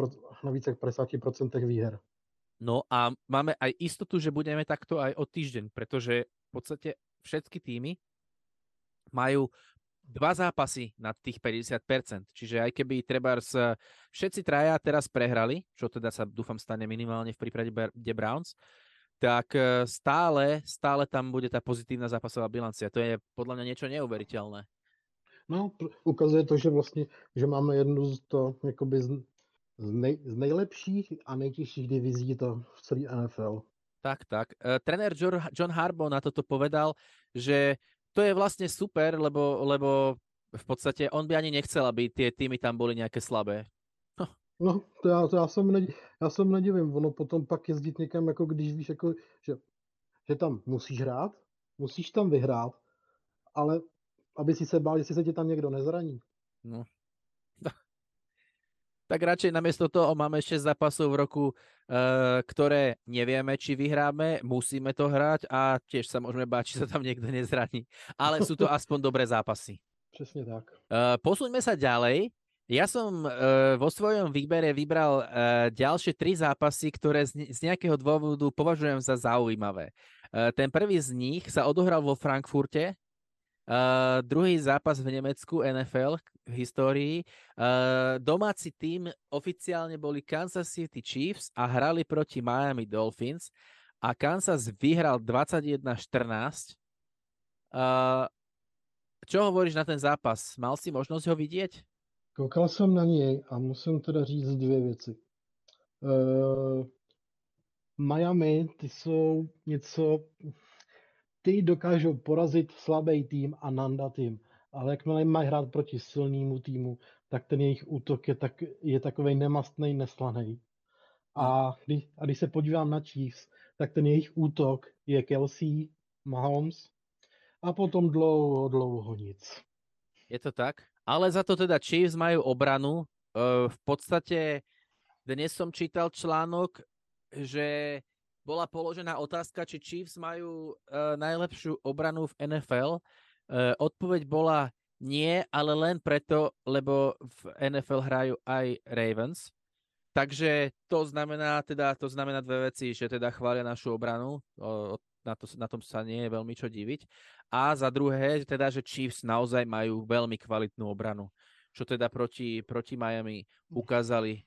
50% výher. No a máme aj istotu, že budeme takto aj o týždeň, pretože v podstate všetky týmy majú 2 zápasy na tých 50%. Čiže aj keby trebárs všetci traja teraz prehrali, čo teda sa dúfam stane minimálne v prípade Browns, tak stále tam bude tá pozitívna zápasová bilancia. To je podľa mňa niečo neuveriteľné. No, ukazuje to, že vlastně, že máme jednu z nejlepších a nejtěžších divizí to v celé NFL. Tak. Trenér John Harbaugh na toto povedal, že to je vlastne super, lebo v podstate on by ani nechcel, aby tie týmy tam boli nejaké slabé. No, to já se nedivím. Ono potom pak jezdit někam, jako když víš, jako, že tam musíš hrát, musíš tam vyhrát, ale aby si se bál, jestli se ti tam někdo nezraní. No. Tak radšej namiesto toho máme 6 zápasov v roku, ktoré nevieme, či vyhráme, musíme to hrať a tiež sa môžeme báť, či sa tam niekto nezraní. Ale sú to aspoň dobré zápasy. Přesně tak. Posuňme sa ďalej. Ja som vo svojom výbere vybral ďalšie 3 zápasy, ktoré z nejakého dôvodu považujem za zaujímavé. Ten prvý z nich sa odohral vo Frankfurte, druhý zápas v Nemecku NFL v histórii. Domáci tým oficiálne boli Kansas City Chiefs a hrali proti Miami Dolphins a Kansas vyhral 21-14. Čo hovoríš na ten zápas? Mal si možnosť ho vidieť? Koukal jsem na něj a musím teda říct 2 věci. Miami, ty jsou něco... Ty dokážou porazit slabý tým a nandat tým, ale jakmile mají hrát proti silnému týmu, tak ten jejich útok je takovej nemastnej, neslaný. A když se podívám na Chiefs, tak ten jejich útok je Kelsey, Mahomes a potom dlouho nic. Je to tak? Ale za to teda Chiefs majú obranu. V podstate dnes som čítal článok, že bola položená otázka, či Chiefs majú najlepšiu obranu v NFL. Odpoveď bola nie, ale len preto, lebo v NFL hrajú aj Ravens. Takže to znamená dve veci, že teda chvália našu obranu, na tom sa nie je veľmi čo diviť. A za druhé, teda, že Chiefs naozaj majú veľmi kvalitnú obranu, čo teda proti Miami ukázali.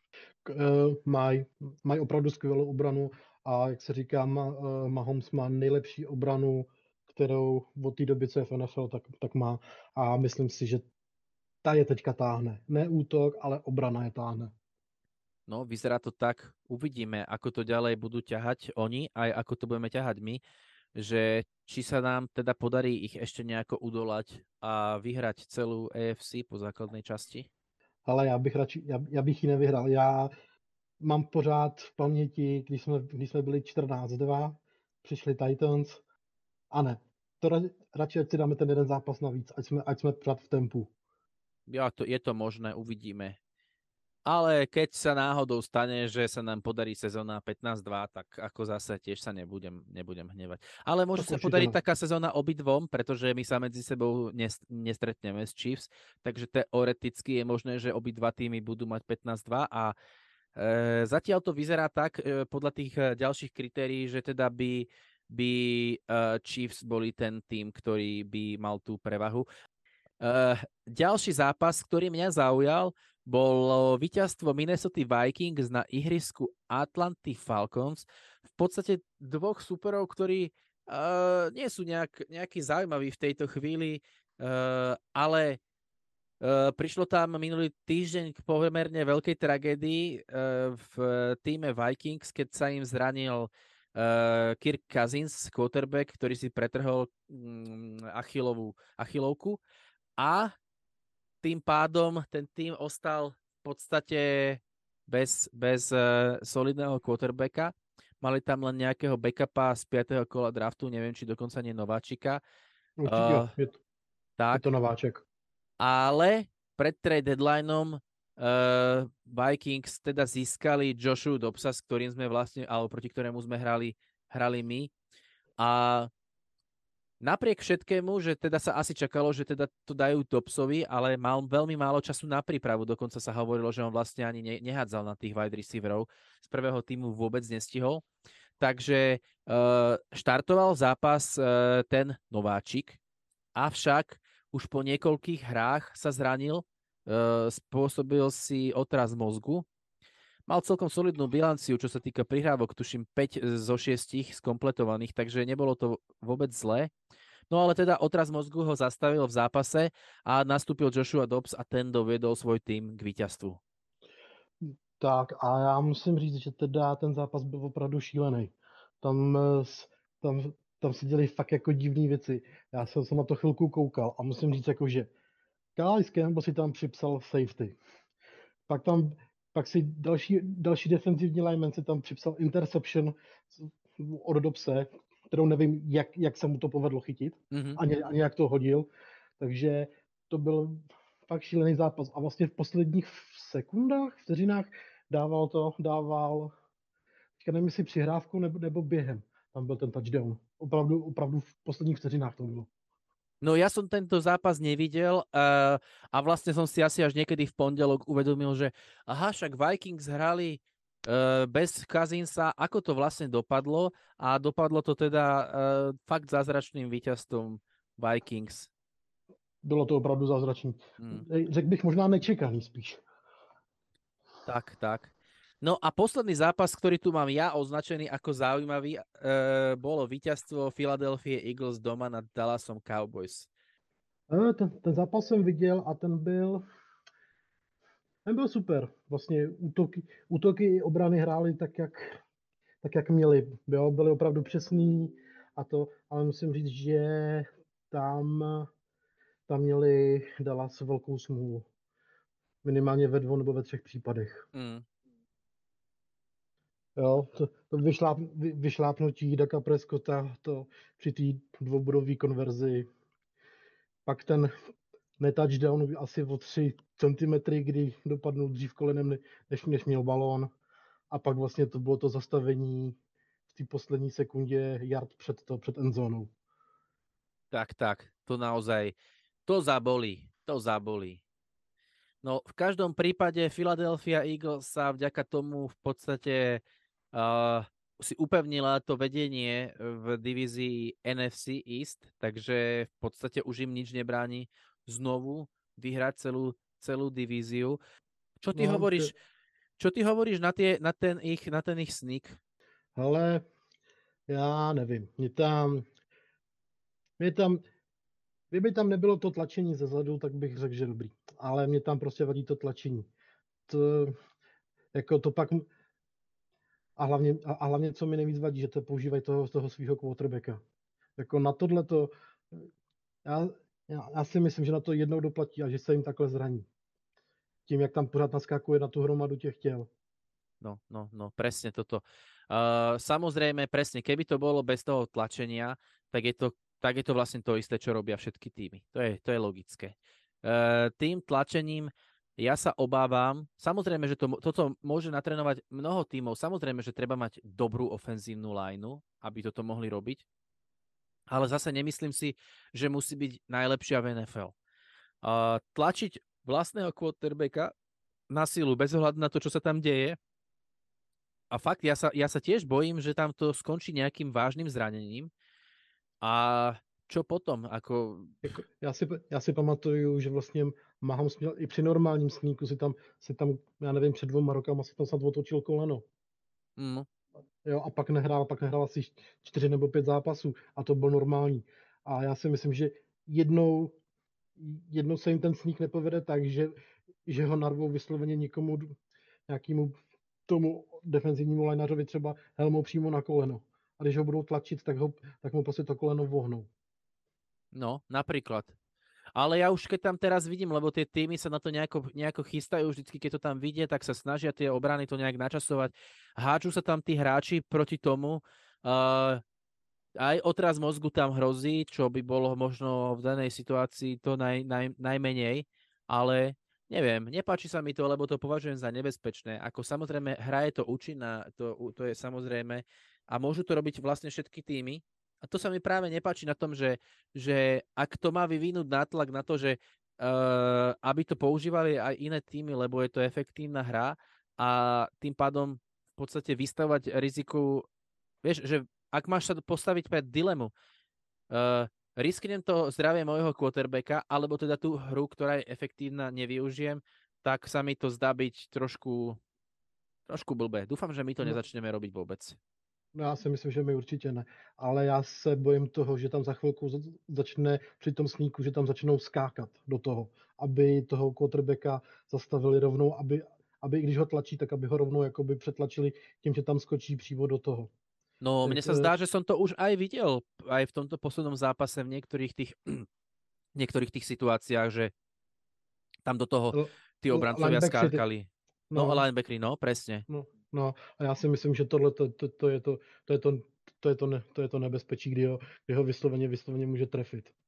Mají opravdu skvělou obranu a jak se říká, Mahomes má nejlepší obranu, kterou od té doby, co je v NFL, tak má. A myslím si, že ta je teďka táhne. Ne útok, ale obrana je táhne. No, vyzerá to tak. Uvidíme, ako to ďalej budú ťahať oni, aj ako to budeme ťahať my, že či sa nám teda podarí ich ešte nejako udolať a vyhrať celú AFC po základnej časti. Ale já bych ji nevyhrál. Já mám pořád v paměti, když jsme byli 14-2, přišli Titans a ne. To radši, ať si dáme ten jeden zápas navíc, ať jsme pořád v tempu. Ja, je to možné, uvidíme. Ale keď sa náhodou stane, že sa nám podarí sezóna 15-2, tak ako zase tiež sa nebudem hnevať. Ale môže sa podariť taká sezóna obidvom, pretože my sa medzi sebou nestretneme s Chiefs, takže teoreticky je možné, že obidva týmy budú mať 15-2 a zatiaľ to vyzerá tak podľa tých ďalších kritérií, že teda by Chiefs boli ten tým, ktorý by mal tú prevahu. Ďalší zápas, ktorý mňa zaujal, bolo víťazstvo Minnesota Vikings na ihrisku Atlanty Falcons. V podstate dvoch superov, ktorí nie sú nejaký zaujímaví v tejto chvíli, ale prišlo tam minulý týždeň k pomerne veľkej tragédii v týme Vikings, keď sa im zranil Kirk Cousins, quarterback, ktorý si pretrhol achilovku a tým pádom ten tým ostal v podstate bez solidného quarterbacka. Mali tam len nejakého backupa z 5. kola draftu, neviem, či dokonca nie nováčika. Určite, je to nováček. Ale pred trade deadlineom Vikings teda získali Joshua Dobbsa, s ktorým sme vlastne, alebo proti ktorému sme hrali my. A napriek všetkému, že teda sa asi čakalo, že teda to dajú Dobbsovi, ale mal veľmi málo času na prípravu. Dokonca sa hovorilo, že on vlastne ani nehádzal na tých wide receiverov. Z prvého týmu vôbec nestihol. Takže štartoval zápas ten nováčik, avšak už po niekoľkých hrách sa zranil, spôsobil si otraz mozgu. Mal celkom solidnú bilanciu, čo sa týka prihrávok, tuším 5 zo 6 skompletovaných, takže nebolo to vôbec zlé. No ale teda otraz mozgu ho zastavil v zápase a nastúpil Joshua Dobbs a ten dovedol svoj tým k víťazstvu. Tak a já musím říct, že teda ten zápas byl opravdu šílený. Tam se děli fakt jako divné věci. Já jsem se na to chvilku koukal a musím říct jako, že Calais Campbell si tam připsal safety. Pak si další defenzivní lineman si tam připsal interception od Dobbse, kterou nevím, jak se mu to povedlo chytit, ani jak to hodil. Takže to byl fakt šílený zápas. A vlastně v posledních sekundách, vteřinách dával, teďka nevím, jestli přihrávkou nebo během. Tam byl ten touchdown. Opravdu v posledních vteřinách to bylo. No ja som tento zápas nevidel a vlastne som si asi až niekedy v pondelok uvedomil, že aha, však Vikings hrali bez Cousinsa, ako to vlastne dopadlo a dopadlo to teda fakt zázračným víťazstvom Vikings. Bylo to opravdu zázračný. Řekl bych možná nečekaný spíš. Tak. No a posledný zápas, ktorý tu mám ja označený ako zaujímavý, bolo víťazstvo Philadelphia Eagles doma nad Dallasom Cowboys. Ten zápas jsem viděl a ten byl super. Vlastně útoky i obrany hrály tak, jak měli. Byli opravdu přesný a to, ale musím říct, že tam měli Dallas velkou smůlu. Minimálně ve 2 nebo ve 3 případech. Jo, to vyšlápnutí Daka Prescotta to při té dvoubodové konverzi. Pak ten netouchdown asi o 3 cm, kdy dopadnul dřív kolenem, než měl balón. A pak vlastně to bylo to zastavení v té poslední sekundě yard před endzónou. Tak, to naozaj, to zabolí. No v každom prípade Philadelphia Eagles sa vďaka tomu v podstate si upevnila to vedenie v divízii NFC East, takže v podstate už im nič nebráni znovu vyhrať celú divíziu. Čo ty hovoríš na ten ich sneak? Ale já nevím. Kdyby tam nebylo to tlačení ze zadu, tak bych řekl, že dobrý. Ale mě tam prostě vadí to tlačení. To pak... A hlavně, co mi nejvíc vadí, že to používají toho svého quarterbacka. Jako na tohleto... Já si myslím, že na to jednou doplatí a že se jim takhle zraní. Tím, jak tam pořád naskakuje na tu hromadu těch těl. No, presne toto. Samozrejme, presne, keby to bolo bez toho tlačenia, tak je to vlastne to isté, čo robia všetky týmy. To je logické. Tým tlačením ja sa obávam, samozrejme, že toto môže natrénovať mnoho tímov, samozrejme, že treba mať dobrú ofenzívnu lineu, aby toto mohli robiť, ale zase nemyslím si, že musí byť najlepšia v NFL. Tlačiť vlastného quarterbacka na silu, bez ohľadu na to, čo sa tam deje, a fakt, ja sa tiež bojím, že tam to skončí nejakým vážnym zranením. A čo potom? Já si pamatuju, že vlastně Mahomes měl i při normálním sníku si tam, já nevím, před 2 rokama si tam snad otočil koleno. Jo, a pak nehrál asi 4 nebo 5 zápasů a to byl normální. A já si myslím, že jednou se jim ten sník nepovede tak, že ho narvou vysloveně někomu, nějakému tomu defenzivnímu lineařovi třeba helmou přímo na koleno. A když ho budou tlačit, tak mu prostě to koleno vohnou. No, napríklad. Ale ja už keď tam teraz vidím, lebo tie týmy sa na to nejako chystajú, vždycky keď to tam vidie, tak sa snažia tie obrany to nejak načasovať. Háču sa tam tí hráči proti tomu. Aj otraz mozgu tam hrozí, čo by bolo možno v danej situácii to najmenej, ale neviem, nepáči sa mi to, lebo to považujem za nebezpečné. Ako samozrejme, hra je to účinná, to je samozrejme, a môžu to robiť vlastne všetky týmy. A to sa mi práve nepáči na tom, že ak to má vyvinúť nátlak na to, že aby to používali aj iné týmy, lebo je to efektívna hra a tým pádom v podstate vystavovať riziku, vieš, že ak máš sa postaviť pred dilemu, risknem to zdravie môjho quarterbacka, alebo teda tú hru, ktorá je efektívna, nevyužijem, tak sa mi to zdá byť trošku blbé. Dúfam, že my to nezačneme robiť vôbec. No, já si myslím, že my určitě ne. Ale já se bojím toho, že tam za chvilku začne při tom sníku, že tam začnou skákat do toho, aby toho quarterbacka zastavili rovnou, aby když ho tlačí, tak aby ho rovnou jakoby přetlačili tím, že tam skočí přímo do toho. No, mne sa zdá, že som to už aj videl, aj v tomto poslednom zápase v niektorých tých situáciách, že tam do toho tí obrancovia skákali. No, linebackeri, no, presne. No, a já si myslím, že tohle to je to nebezpečí, kdy ho vysloveně může trefit.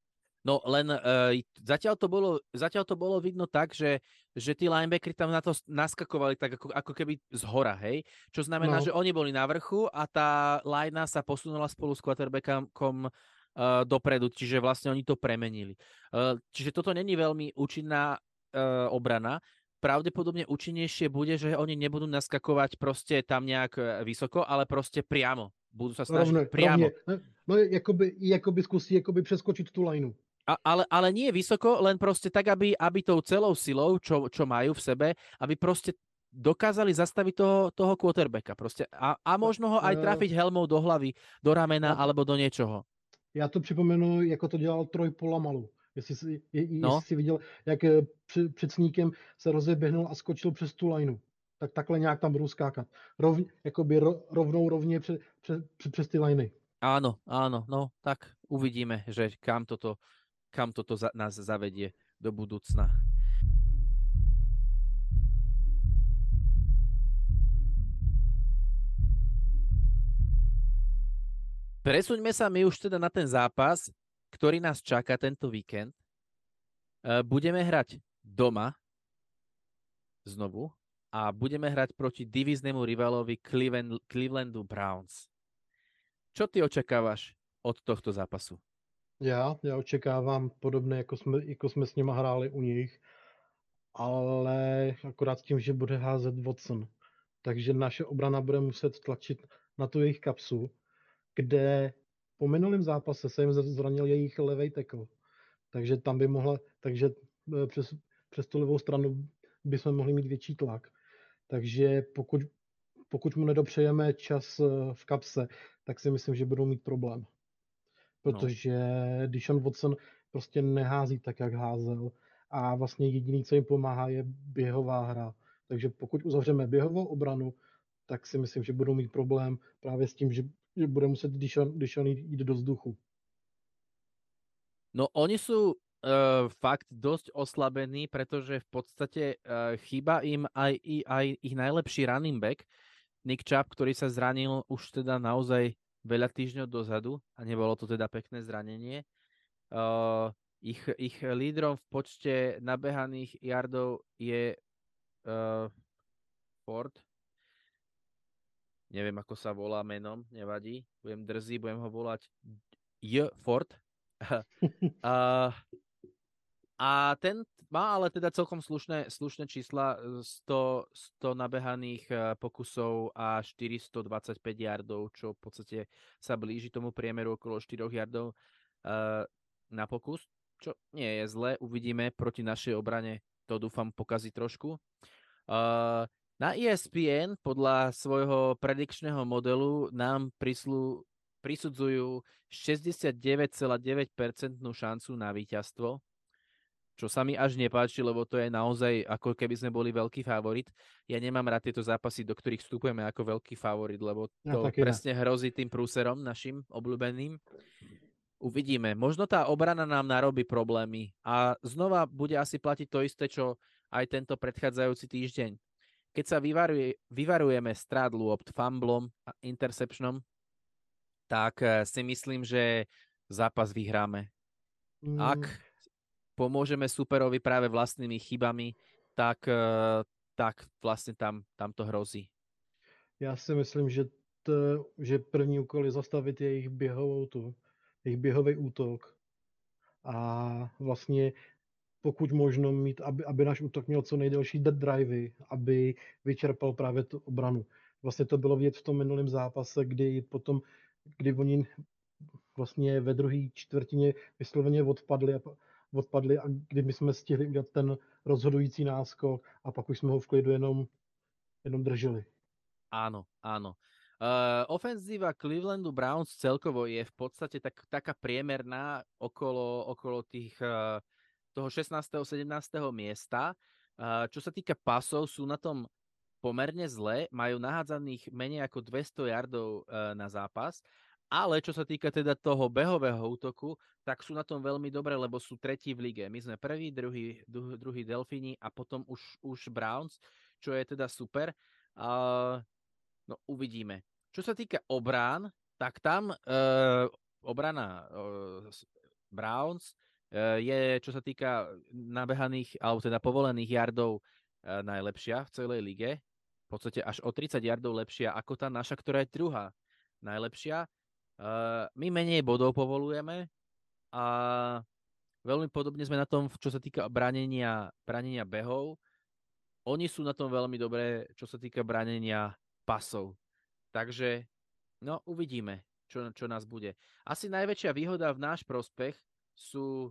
No len zatiaľ to bolo vidno tak, že tí linebackery tam na to naskakovali tak ako keby z hora, hej? Čo znamená, No. že oni boli na vrchu a tá linea sa posunula spolu s quarterbackom dopredu, čiže vlastne oni to premenili. Čiže toto není veľmi účinná obrana. Pravdepodobne účinnejšie bude, že oni nebudú naskakovať proste tam nejak vysoko, ale proste priamo. Budú sa snažiť priamo. Rovně. No, jakoby zkusí jakoby přeskočit tu lineu. Ale nie vysoko, len proste tak, aby tou celou silou, čo majú v sebe, aby proste dokázali zastaviť toho quarterbacka. Proste. A možno ho aj trafiť helmou do hlavy, do ramena alebo do niečoho. Já to připomenu, jako to dělal Troy Polamalu. Jestli No. jsi viděl, jak před sníkem se rozeběhnul a skočil přes tu lineu. Tak takhle nějak tam budou skákat. Rovně přes ty liney. Áno, no tak uvidíme, že kam toto nás zavedie do budúcna. Presuňme sa my už teda na ten zápas, ktorý nás čaká tento víkend. Budeme hrať doma znovu a budeme hrať proti divíznemu rivalovi Clevelandu Browns. Čo ty očakávaš od tohto zápasu? Já očekávám podobné, jako jsme s nima hráli u nich, ale akorát tím, že bude házet Watson. Takže naše obrana bude muset tlačit na tu jejich kapsu, kde po minulém zápase se jim zranil jejich levej tackle. Takže tam by přes tu levou stranu bychom mohli mít větší tlak. Takže pokud mu nedopřejeme čas v kapse, tak si myslím, že budou mít problém. Protože Deshaun Watson prostě nehází tak, jak házel. A vlastně jediný, co jim pomáhá, je běhová hra. Takže pokud uzavřeme běhovou obranu, tak si myslím, že budou mít problém právě s tím, že bude muset Deshaun jít do vzduchu. No oni sú fakt dosť oslabení, pretože v podstate chýba im aj ich najlepší running back, Nick Chubb, ktorý sa zranil už teda naozaj veľa týždňov dozadu a nebolo to teda pekné zranenie. Ich lídrom v počte nabehaných yardov je Ford. Neviem, ako sa volá menom, nevadí. Budem drzý, budem ho volať Ford. A ten má ale teda celkom slušné čísla, 100 nabehaných pokusov a 425 yardov, čo v podstate sa blíži tomu priemeru okolo 4 yardov na pokus, čo nie je zlé, uvidíme proti našej obrane, to dúfam pokazí trošku. Na ESPN podľa svojho predikčného modelu nám prisudzujú 69,9% šancu na víťazstvo, čo sa mi až nepáči, lebo to je naozaj ako keby sme boli veľký favorit. Ja nemám rád tieto zápasy, do ktorých vstupujeme ako veľký favorit, lebo to presne hrozí tým prúserom našim obľúbeným. Uvidíme. Možno tá obrana nám narobí problémy a znova bude asi platiť to isté, čo aj tento predchádzajúci týždeň. Keď sa vyvarujeme strát lôb, fumblom a interceptionom, tak si myslím, že zápas vyhráme. Ak pomôžeme superovi práve vlastnými chybami, tak vlastne tam to hrozí. Já si myslím, že první úkol je zastavit jejich běhový útok a vlastně pokud možno mít, aby náš útok měl co nejdelší drivey, aby vyčerpal právě tu obranu. Vlastně to bylo vidět v tom minulém zápase, kdy oni vlastně ve druhé čtvrtině vysloveně odpadli a kdy my jsme stihli udělat ten rozhodující náskok a pak už jsme ho v klidu jenom drželi. Áno. Ofenzíva Clevelandu Browns celkovo je v podstate taká priemerná okolo toho 16. 17. miesta. Čo sa týka pasov, sú na tom pomerne zle, majú nahádzaných menej ako 200 yardov na zápas, ale čo sa týka teda toho behového útoku, tak sú na tom veľmi dobre, lebo sú tretí v lige. My sme prvý, druhý Delfíni a potom už Browns, čo je teda super. No uvidíme. Čo sa týka obrán, tak tam obrana Browns Je, čo sa týka nabehaných, alebo teda povolených yardov, najlepšia v celej lige. V podstate až o 30 yardov lepšia ako tá naša, ktorá je druhá najlepšia. My menej bodov povolujeme a veľmi podobne sme na tom, čo sa týka bránenia behov. Oni sú na tom veľmi dobré, čo sa týka bránenia pasov. Takže, no, uvidíme, čo nás bude. Asi najväčšia výhoda v náš prospech sú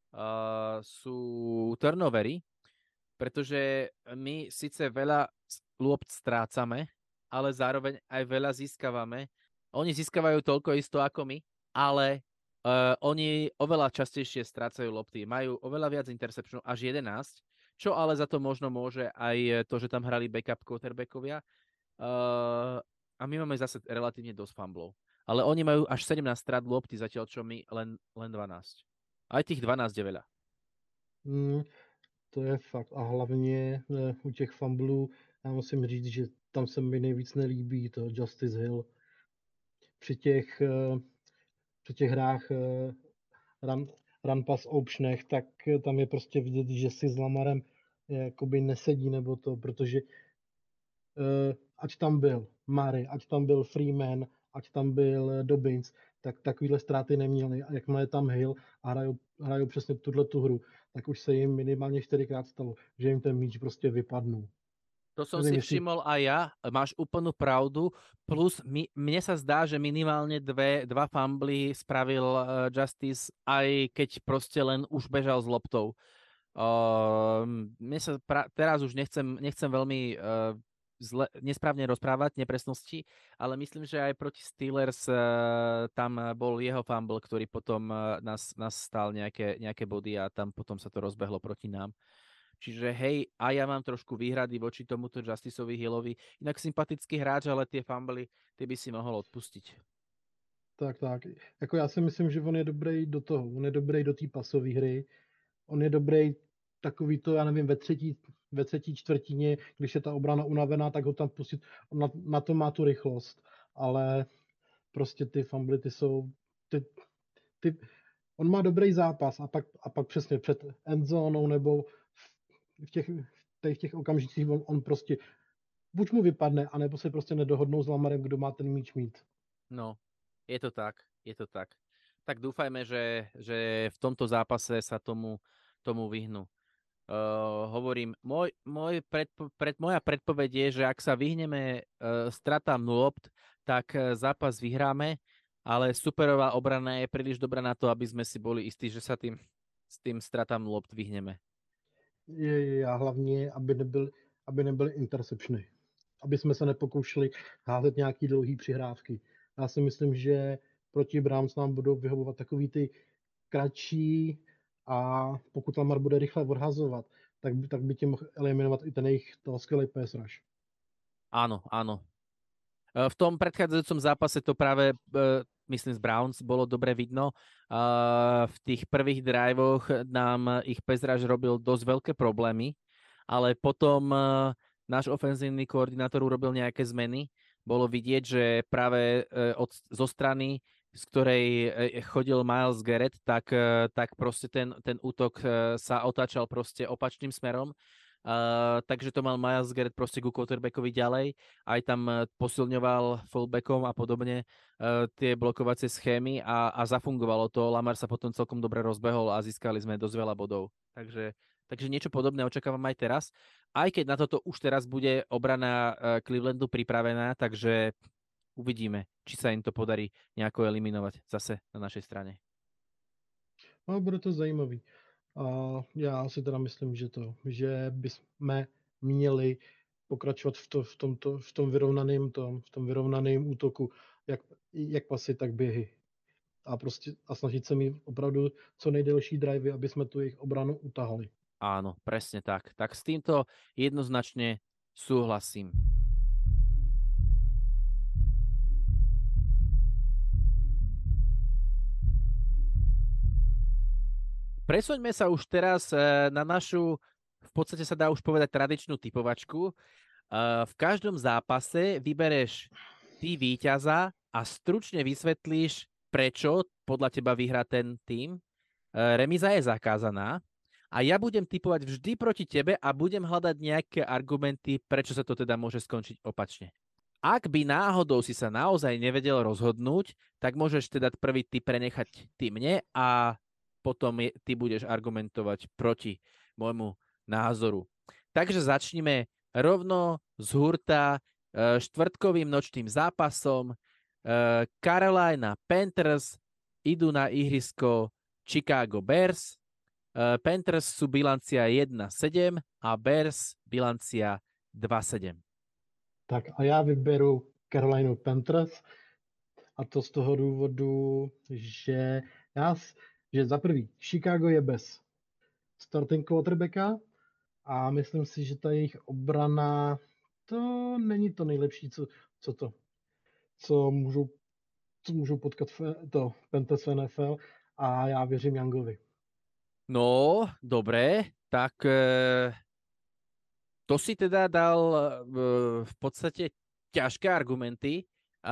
turnovery, pretože my síce veľa lôpt strácame, ale zároveň aj veľa získavame. Oni získavajú toľko isto ako my, ale oni oveľa častejšie strácajú lopty. Majú oveľa viac interceptionov, až 11, čo ale za to možno môže aj to, že tam hrali backup quarterbackovia. A my máme zase relatívne dosť fumblov. Ale oni majú až 17 strát lopty, zatiaľ čo my len 12. Aj tých 12 je veľa. To je fakt. A hlavně u těch fumblů, já musím říct, že tam se mi nejvíc nelíbí to Justice Hill. Při těch hrách run pass optionech, tak tam je prostě vidět, že si s Lamarem jakoby nesedí, nebo to, protože ať tam byl Murray, ať tam byl Freeman, ať tam byl Dobbins, tak takovýhle ztráty neměli. A jakmile je tam Hill a hrajou přesně tu hru, tak už se jim minimálně 4krát stalo, že jim ten míč prostě vypadnul. To som si všimol aj ja, máš úplnú pravdu, plus mne sa zdá, že minimálne dva fumbly spravil Justice, aj keď proste len už bežal s loptou. Mne sa teraz už nechcem veľmi nesprávne rozprávať, nepresnosti, ale myslím, že aj proti Steelers tam bol jeho fumble, ktorý potom nás stál nejaké body a tam potom sa to rozbehlo proti nám. Čiže hej, a ja mám trošku výhrady voči tomuto Justiceovi Hillovi. Inak sympatický hráč, ale tie fumbly, ty by si mohol odpustiť. Tak. Jako já si myslím, že on je dobrý do toho. On je dobrý do té pasové hry. On je dobrý takový to, já nevím, ve třetí čtvrtině, když je ta obrana unavená, tak ho tam pustit. Na to má tu rychlost. Ale prostě ty fumbly, ty jsou... On má dobrý zápas a pak přesně před endzónou nebo v těch okamžicích on prostě buď mu vypadne, anebo se prostě nedohodnou s Lamarem, kdo má ten míč mít. No, je to tak. Tak dúfajme, že v tomto zápase sa tomu vyhnú. Hovorím, moja predpoveď je, že ak sa vyhneme stratám lopt, tak zápas vyhráme, ale superová obrana je príliš dobrá na to, aby sme si boli istí, že sa s tým stratám lopt vyhneme. A hlavně, aby nebyly interceptiony. Aby jsme se nepokoušeli házet nějaký dlouhý přihrávky. Já si myslím, že proti Browns nám budou vyhovovat takový ty kratší a pokud Lamar bude rychle odhazovat, tak by tě mohl eliminovat i ten jejich skvělý pass rush. Áno. V tom predchádzajúcom zápase to práve, myslím, z Browns bolo dobre vidno. V tých prvých drivoch nám ich pass rush robil dosť veľké problémy, ale potom náš ofenzívny koordinátor urobil nejaké zmeny. Bolo vidieť, že práve zo strany, z ktorej chodil Myles Garrett, tak proste ten útok sa otáčal proste opačným smerom. Takže to mal Myles Garrett proste ku quarterbackovi ďalej, aj tam posilňoval fullbackom a podobne tie blokovacie schémy a zafungovalo to. Lamar sa potom celkom dobre rozbehol a získali sme dosť veľa bodov. Takže niečo podobné očakávam aj teraz, aj keď na toto už teraz bude obrana Clevelandu pripravená, takže uvidíme, či sa im to podarí nejako eliminovať zase na našej strane. No, bude to zajímavý. A já si teda myslím, že bychom měli pokračovat v tom vyrovnaném útoku, jak pasy, tak běhy. A snažit se mít opravdu co nejdelší drivey, aby jsme tu jejich obranu utahali. Áno, presne tak. Tak s týmto jednoznačne súhlasím. Presuňme sa už teraz na našu, v podstate sa dá už povedať, tradičnú typovačku. V každom zápase vybereš ty víťaza a stručne vysvetlíš, prečo podľa teba vyhrá ten tým. Remíza je zakázaná a ja budem tipovať vždy proti tebe a budem hľadať nejaké argumenty, prečo sa to teda môže skončiť opačne. Ak by náhodou si sa naozaj nevedel rozhodnúť, tak môžeš teda prvý tip prenechať ty mne a potom ty budeš argumentovať proti môjmu názoru. Takže začneme rovno z hurta štvrtkovým nočným zápasom. Carolina Panthers idú na ihrisko Chicago Bears. Panthers sú bilancia 1-7 a Bears bilancia 2-7. Tak a já vyberu Carolina Panthers a to z toho důvodu, že za prvý Chicago je bez starting quarterbacka a myslím si, že ta jejich obrana to není to nejlepší, co můžou potkat to Panthers v NFL a já věřím Youngovi. No, dobre, tak to si teda dal v podstate ťažké argumenty.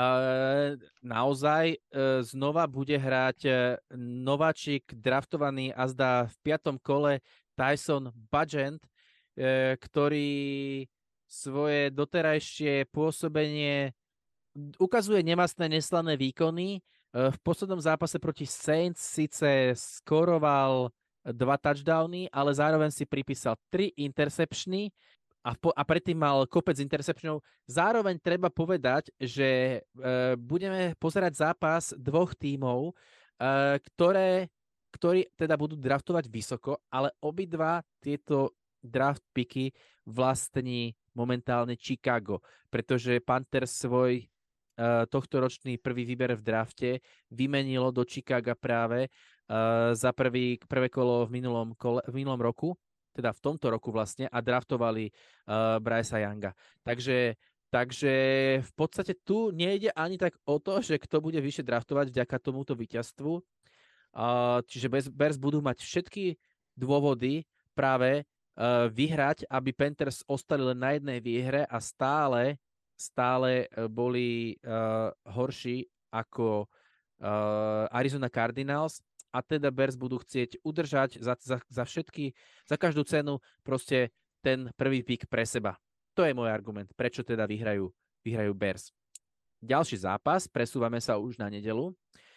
Naozaj znova bude hrať nováčik draftovaný azda v 5. kole Tyson Bagent, ktorý svoje doterajšie pôsobenie ukazuje nemastné, neslané výkony. V poslednom zápase proti Saints síce skoroval 2 touchdowny, ale zároveň si pripísal 3 interceptiony a predtým mal kopec interceptionov. Zároveň treba povedať, že budeme pozerať zápas dvoch tímov, ktorí teda budú draftovať vysoko, ale obidva tieto draft picky vlastní momentálne Chicago, pretože Panthers svoj tohtoročný prvý výber v drafte vymenilo do Chicaga práve za prvé kolo v minulom roku, teda v tomto roku vlastne, a draftovali Brycea Younga. Takže v podstate tu nejde ani tak o to, že kto bude vyššie draftovať vďaka tomuto víťazstvu. Čiže Bears budú mať všetky dôvody práve vyhrať, aby Panthers ostali len na jednej výhre a stále boli horší ako Arizona Cardinals. A teda Bears budú chcieť udržať za každú cenu proste ten prvý pick pre seba. To je môj argument, prečo teda vyhrajú Bears. Ďalší zápas, presúvame sa už na nedeľu.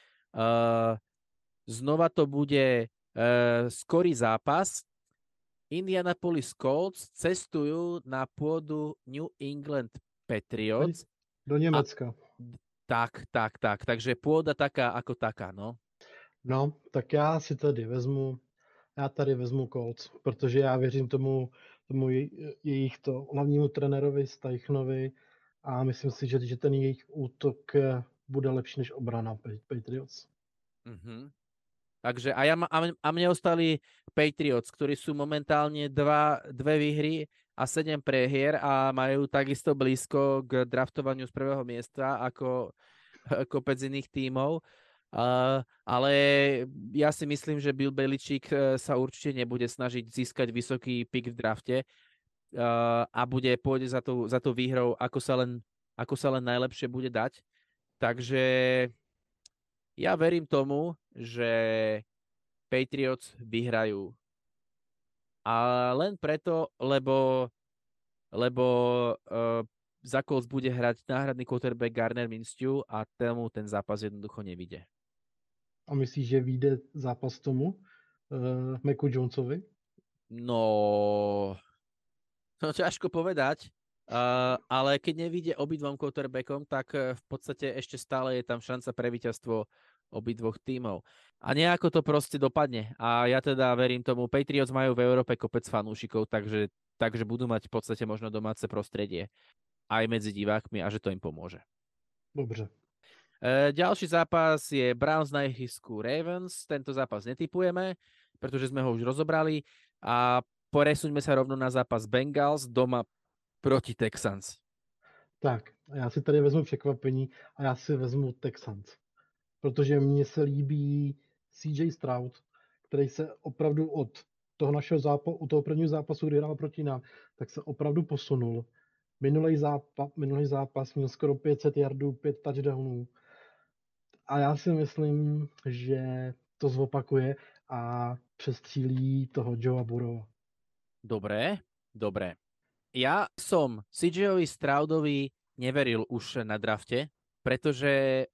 Znova to bude skorý zápas. Indianapolis Colts cestujú na pôdu New England Patriots. Do Nemecka. Tak. Takže pôda taká ako taká, no. No, tak já tady vezmu Colts, protože já věřím tomu jejich hlavnímu trenérovi Steichnovi a myslím si, že ten jejich útok bude lepší než obrana Patriots. Mm-hmm. Takže a mne ostali Patriots, ktorí sú momentálne 2 výhry a 7 prehier a majú takisto blízko k draftovaniu z prvého miesta ako kopec iných tímov. Ale ja si myslím, že Bill Belichick sa určite nebude snažiť získať vysoký pick v drafte a pôjde za tou výhrou, ako sa len najlepšie bude dať. Takže ja verím tomu, že Patriots vyhrajú. A len preto, lebo za Colts bude hrať náhradný quarterback Gardner Minshew a tomu ten zápas jednoducho nevyjde. A myslíš, že vyjde zápas tomu Macu Jonesovi? No ťažko povedať, ale keď nevyjde obidvom quarterbackom, tak v podstate ešte stále je tam šanca pre víťazstvo obidvoch tímov. A nejako to proste dopadne. A ja teda verím tomu, Patriots majú v Európe kopec fanúšikov, takže budú mať v podstate možno domáce prostredie aj medzi divákmi a že to im pomôže. Dobře. Ďalší zápas je Browns na ihrisku Ravens. Tento zápas netipujeme, pretože sme ho už rozobrali a presuňme sa rovno na zápas Bengals doma proti Texans. Tak, já si tady vezmu překvapení a já si vezmu Texans. Protože mně se líbí CJ Stroud, který se opravdu od toho prvního zápasu, kdy hrál proti nám, tak se opravdu posunul. Minulý zápas měl skoro 500 yardů, 5 touchdownů. A já si myslím, že to zopakuje a přestřílí toho Joea Burrowa. Dobre. Ja som CJ-ovi Stroudovi neveril už na drafte, pretože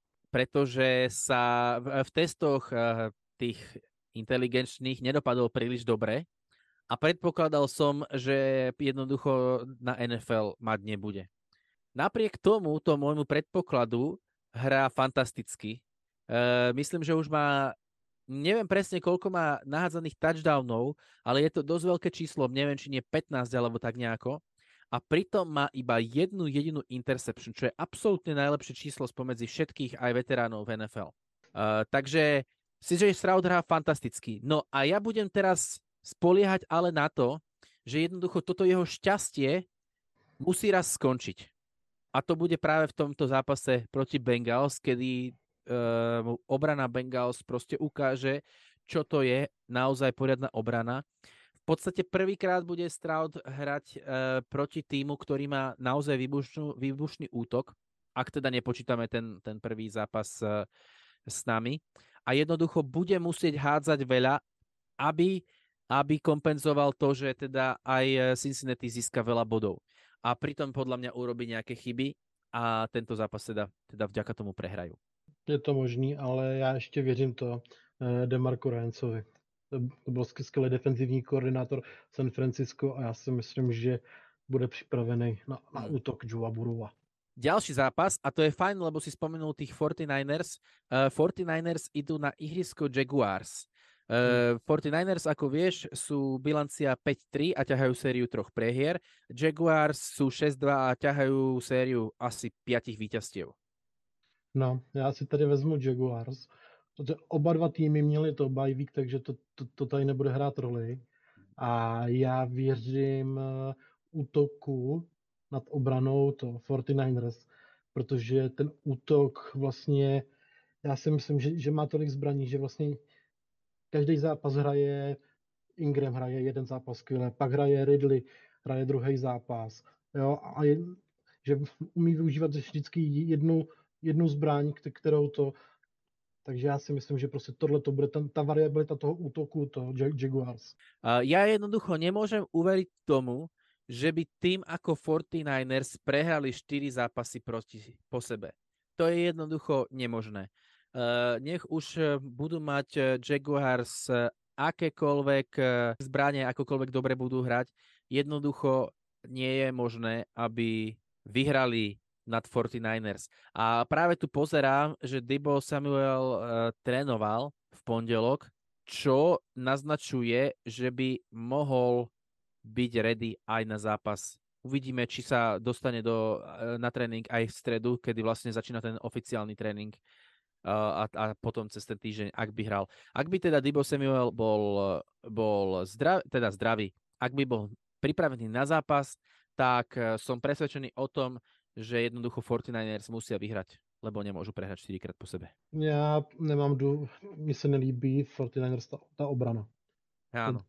sa v testoch tých inteligenčných nedopadol príliš dobre a predpokladal som, že jednoducho na NFL mať nebude. Napriek tomuto môjmu predpokladu hrá fantasticky. Myslím, že už má, neviem presne, koľko má nahádzaných touchdownov, ale je to dosť veľké číslo, neviem, či nie 15 alebo tak nejako. A pritom má iba jednu jedinú interception, čo je absolútne najlepšie číslo spomedzi všetkých aj veteránov v NFL. Takže CJ Stroud hrá fantasticky. No a ja budem teraz spoliehať ale na to, že jednoducho toto jeho šťastie musí raz skončiť. A to bude práve v tomto zápase proti Bengals, kedy obrana Bengals proste ukáže, čo to je naozaj poriadna obrana. V podstate prvýkrát bude Stroud hrať proti týmu, ktorý má naozaj výbušný útok, ak teda nepočítame ten prvý zápas s nami. A jednoducho bude musieť hádzať veľa, aby kompenzoval to, že teda aj Cincinnati získa veľa bodov. A pritom podľa mňa urobí nejaké chyby a tento zápas teda vďaka tomu prehrajú. Je to možný, ale já ještě věřím to DeMarco Ryansovi. To byl skvělý defenzivní koordinátor San Francisco a já si myslím, že bude připravený na útok Joea Burrowa. Ďalší zápas, a to je fajn, lebo si spomenul tých 49ers. 49ers idú na ihrisko Jaguars. 49ers, ako vieš, sú bilancia 5-3 a ťahajú sériu 3 prehier. Jaguars sú 6-2 a ťahajú sériu asi 5 víťazstiev. No, já si tady vezmu Jaguars. Protože oba dva týmy měli to bye week, takže to tady nebude hrát roli. A já věřím útoku nad obranou to 49ers, protože ten útok vlastně, já si myslím, že má tolik zbraní, že vlastně každý zápas hraje, Ingram hraje jeden zápas skvěle, pak hraje Ridley, hraje druhý zápas. Jo, a že umí využívat vždycky jednu zbraň, kterou to. Takže já si myslím, že prostě tohle to bude ta variabilita toho útoku, to Jaguars. Ja jednoducho nemôžem uveriť tomu, že by tým ako 49ers prehrali 4 zápasy po sebe. To je jednoducho nemožné. Nech už budú mať Jaguars akékoľvek zbranie, akokoľvek dobre budú hrať, jednoducho nie je možné, aby vyhrali nad 49ers. A práve tu pozerám, že Deebo Samuel trénoval v pondelok, čo naznačuje, že by mohol byť ready aj na zápas. Uvidíme, či sa dostane na tréning aj v stredu, kedy vlastne začína ten oficiálny tréning a potom cez ten týždeň, ak by hral. Ak by teda Deebo Samuel bol zdravý, ak by bol pripravený na zápas, tak som presvedčený o tom, že jednoducho 49ers musia vyhrať, lebo nemôžu prehrať 4-krát po sebe. Já nemám mně se nelíbí 49ers ta obrana. Áno.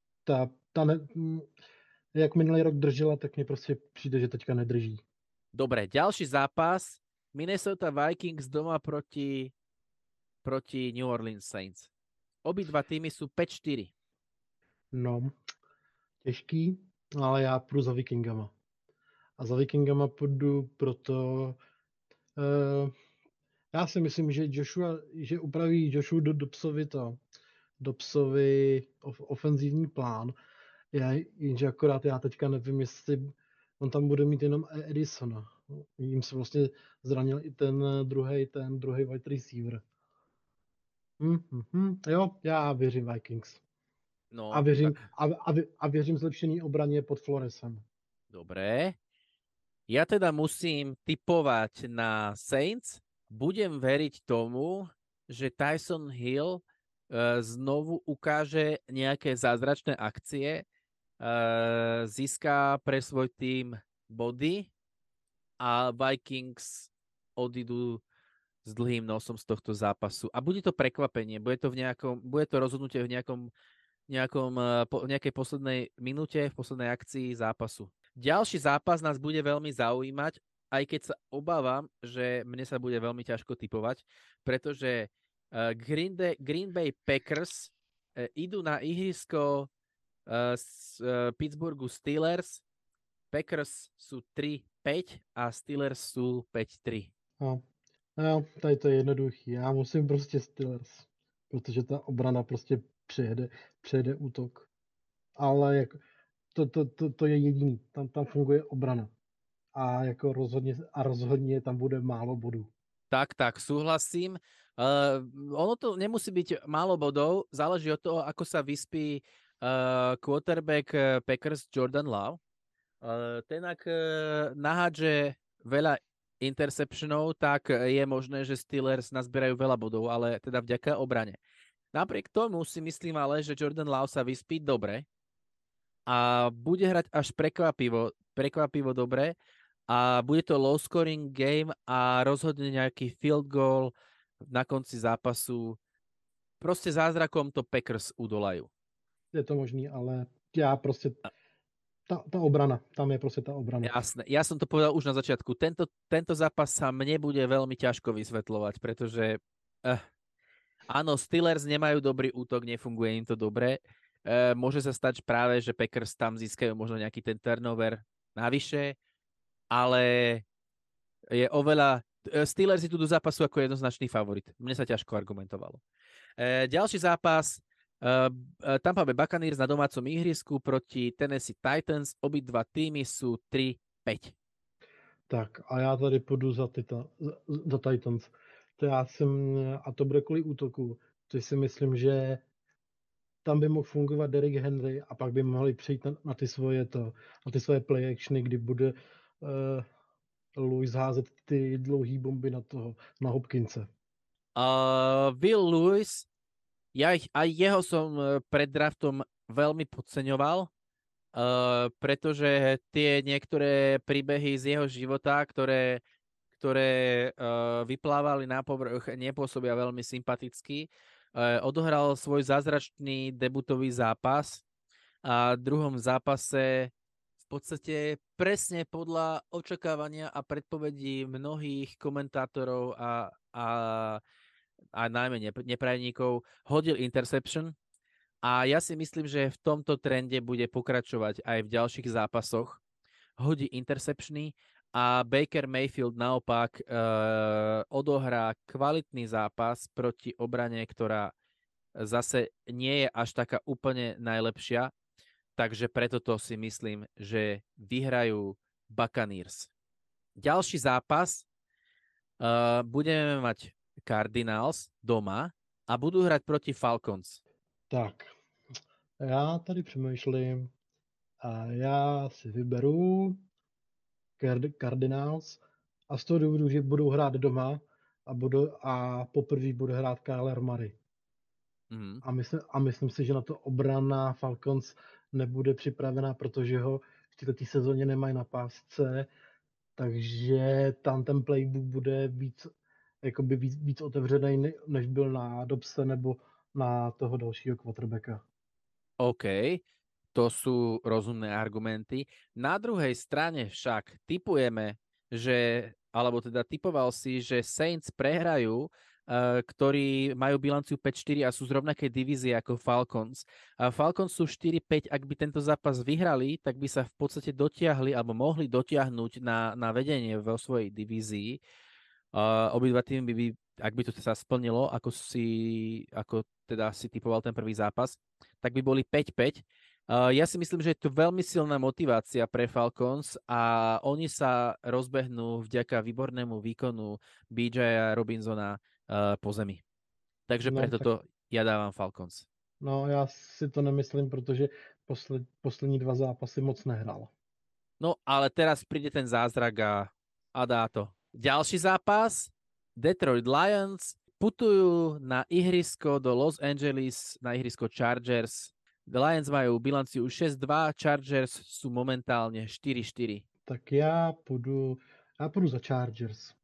Jak minulý rok držela, tak mně prostě přijde, že teďka nedrží. Dobre, ďalší zápas. Minnesota Vikings doma proti New Orleans Saints. Obidva týmy sú 5-4. No, těžký, ale já půjdu za Vikingama. A za Vikingama půjdu proto... já si myslím, že upraví Joshua do psovi ofenzivní plán. Jenže akorát já teďka nevím, jestli on tam bude mít jenom Edisona. Jim se vlastně zranil i ten druhý wide receiver. Jo, já věřím Vikings. No, a věřím zlepšení obraně pod Floresem. Dobre. Ja teda musím tipovať na Saints. Budem veriť tomu, že Tyson Hill znovu ukáže nejaké zázračné akcie, získa pre svoj tým body a Vikings odídu s dlhým nosom z tohto zápasu. A bude to prekvapenie, bude to rozhodnutie v nejakej poslednej minúte, v poslednej akcii zápasu. Ďalší zápas nás bude veľmi zaujímať, aj keď sa obávam, že mne sa bude veľmi ťažko tipovať, pretože Green Bay Packers idú na ihrisko z Pittsburghu Steelers. Packers sú 3-5 a Steelers sú 5-3. No, tady to je jednoduchý. Já musím prostě Steelers, protože ta obrana prostě přejede útok. Ale jako, to je jediný. Tam funguje obrana. A jako rozhodně tam bude málo bodů. Tak, súhlasím. Ono to nemusí byť málo bodov, záleží od toho, ako sa vyspí quarterback Packers Jordan Love. Ten ak nahádže veľa interceptionov, tak je možné, že Steelers nazbierajú veľa bodov, ale teda vďaka obrane. Napriek tomu si myslím ale, že Jordan Love sa vyspí dobre a bude hrať až prekvapivo dobre a bude to low scoring game a rozhodne nejaký field goal na konci zápasu. Proste zázrakom to Packers udolajú. Je to možný, ale já prostě tá obrana, tam je proste tá obrana. Jasné, ja som to povedal už na začiatku. Tento zápas sa mne bude veľmi ťažko vysvetľovať, pretože áno, Steelers nemajú dobrý útok, nefunguje im to dobre. Môže sa stať práve, že Packers tam získajú možno nejaký ten turnover navyše, ale je oveľa... Steelers idú do zápasu ako jednoznačný favorit. Mne sa ťažko argumentovalo. Ďalší zápas, Tampa Bay Buccaneers na domácom ihrisku proti Tennessee Titans. Obidva týmy sú 3-5. Tak a já tady půjdu za Titans. A to bude kvůli útoku. To si myslím, že tam by mohl fungovat Derrick Henry a pak by mohli přejít na ty svoje play actiony, kdy bude Lewis házet ty dlouhý bomby na Hopkinse. Will Lewis, aj jeho som pred draftom veľmi podceňoval, pretože tie niektoré príbehy z jeho života, ktoré vyplávali na povrch, nepôsobia veľmi sympaticky. Odohral svoj zázračný debutový zápas a v druhom zápase v podstate presne podľa očakávania a predpovedí mnohých komentátorov a najmä neprajníkov hodil interception a ja si myslím, že v tomto trende bude pokračovať aj v ďalších zápasoch. Hodí interceptiony a Baker Mayfield naopak odohrá kvalitný zápas proti obrane, ktorá zase nie je až taká úplne najlepšia, takže preto to si myslím, že vyhrajú Buccaneers. Ďalší zápas budeme mať Cardinals doma a budú hrať proti Falcons. Tak, já tady přemýšlím a já si vyberu Cardinals a z toho důvodu, že budou hrát doma a poprvé bude hrát Kyler Murray. Mm. A myslím si, že na to obrana Falcons nebude připravená, protože ho v této sezóně nemají na pásce, takže tam ten playbook bude víc otevřený, než byl na Dobse nebo na toho dalšího quarterbacka. OK, to sú rozumné argumenty. Na druhej strane však tipujeme, alebo teda tipoval si, že Saints prehrajú, ktorí majú bilanciu 5-4 a sú z rovnakej divízie ako Falcons. Falcons sú 4-5, ak by tento zápas vyhrali, tak by sa v podstate dotiahli alebo mohli dotiahnuť na vedenie vo svojej divízii. Obidva tým by, ak by to sa splnilo, ako teda si typoval ten prvý zápas, tak by boli 5-5. Ja si myslím, že je to veľmi silná motivácia pre Falcons a oni sa rozbehnú vďaka výbornému výkonu BJ Robinsona po zemi. Takže preto to ja dávam Falcons. No, já si to nemyslím, protože poslední dva zápasy moc nehrál. No, ale teraz príde ten zázrak a dá to. Ďalší zápas, Detroit Lions putujú na ihrisko do Los Angeles, na ihrisko Chargers. The Lions majú bilanciu 6-2, Chargers sú momentálne 4-4. Tak já půjdu za Chargers.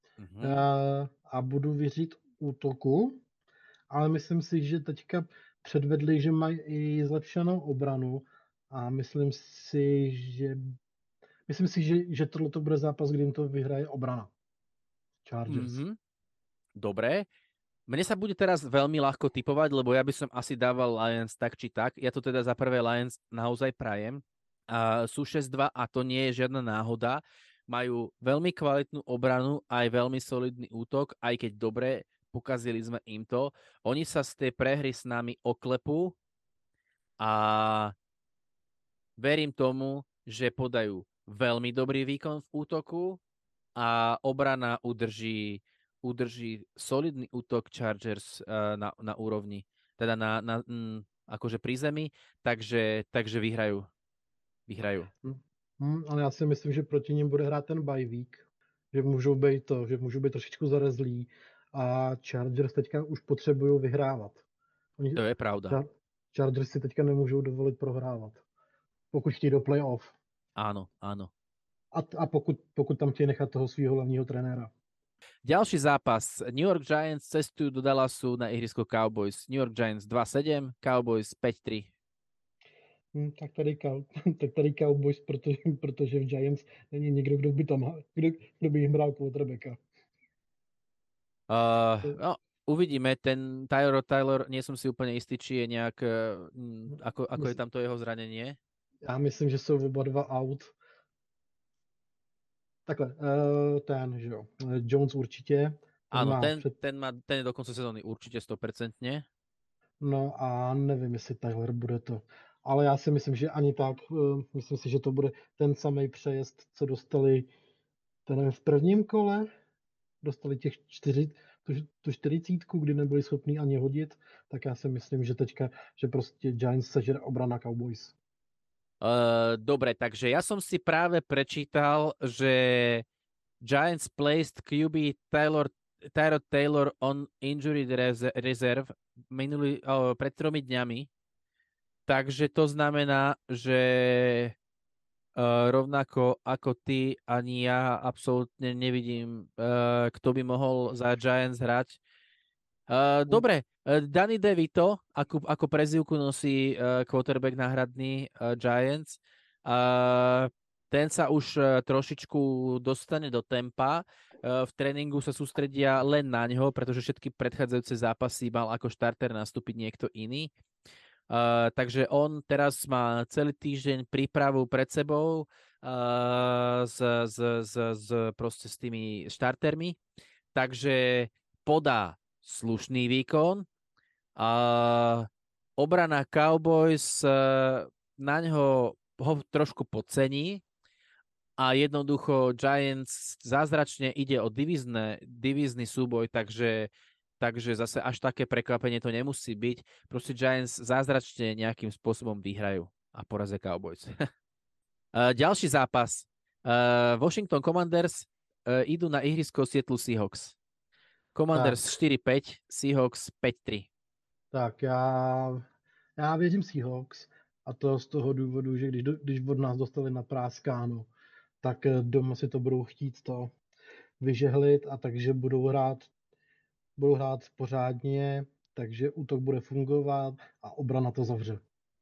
A budu věřit útoku, ale myslím si, že teďka předvedli, že mají i zlepšenou obranu a myslím si, že tohle bude zápas, kdy jim to vyhraje obrana. Chargers. Dobre. Mne sa bude teraz veľmi ľahko typovať, lebo ja by som asi dával Lions tak či tak. Ja to teda za prvé Lions naozaj prajem. Sú 6-2 a to nie je žiadna náhoda. Majú veľmi kvalitnú obranu, aj veľmi solidný útok, aj keď dobre, pokazili sme im to. Oni sa z tej prehry s nami oklepú a verím tomu, že podajú veľmi dobrý výkon v útoku a obrana udrží solidný útok Chargers na úrovni, teda akože pri zemi, takže vyhrajú. Ale já si myslím, že proti ním bude hrát ten bye week, že můžou být trošičku zarezlí a Chargers teďka už potřebují vyhrávat. To je pravda. Chargers si teďka nemůžou dovolit prohrávat, pokud chtějí do playoff. Áno. A pokud tam chtějí nechat toho svého hlavního trenéra. Ďalší zápas. New York Giants cestujú do Dallasu na ihrisko Cowboys. New York Giants 2-7, Cowboys 5-3. Tak tady Cowboys, protože v Giants není nikdo, kdo by jim hrál quarterbacka. No, uvidíme, ten Taylor, nie som si úplne istý, či je nejak, ako je tam to jeho zranenie. Já myslím, že jsou oba dva out. Takhle, že jo, Jones určitě. Áno, ten je do konca sezóny určite 100%. No a nevím, jestli Taylor bude to. Ale já si myslím, že ani tak. Myslím si, že to bude ten samý přejezd, co dostali v prvním kole. Dostali těch 40, kdy nebyli schopní ani hodit. Tak já si myslím, že teďka, že prostě Giants sežere obrana Cowboys. Dobre, takže ja som si práve prečítal, že Giants placed QB Tyrod Taylor on injury reserve pred 3 dňami. Takže to znamená, že rovnako ako ty, ani ja absolútne nevidím, kto by mohol za Giants hrať. Dobre, Danny DeVito, ako prezývku nosí quarterback náhradný Giants. Ten sa už trošičku dostane do tempa. V tréningu sa sústredia len na ňo, pretože všetky predchádzajúce zápasy mal ako štarter nastúpiť niekto iný. Takže on teraz má celý týždeň prípravu pred sebou proste s tými štartermi. Takže podá slušný výkon. Obrana Cowboys na ňo ho trošku podcení a jednoducho Giants zázračne ide o divízny súboj, takže zase až také prekvapenie to nemusí byť. Proste Giants zázračne nejakým spôsobom vyhrajú a porazia Cowboys. Ďalší zápas. Washington Commanders idú na ihrisko Seattle Seahawks. Commanders 4-5, Seahawks 5-3. Tak já věřím Seahawks a to z toho důvodu, že když od nás dostali napráskáno, tak doma si to budou chtít to vyžehlit a takže budou hrát pořádně, takže útok bude fungovat a obrana to zavře.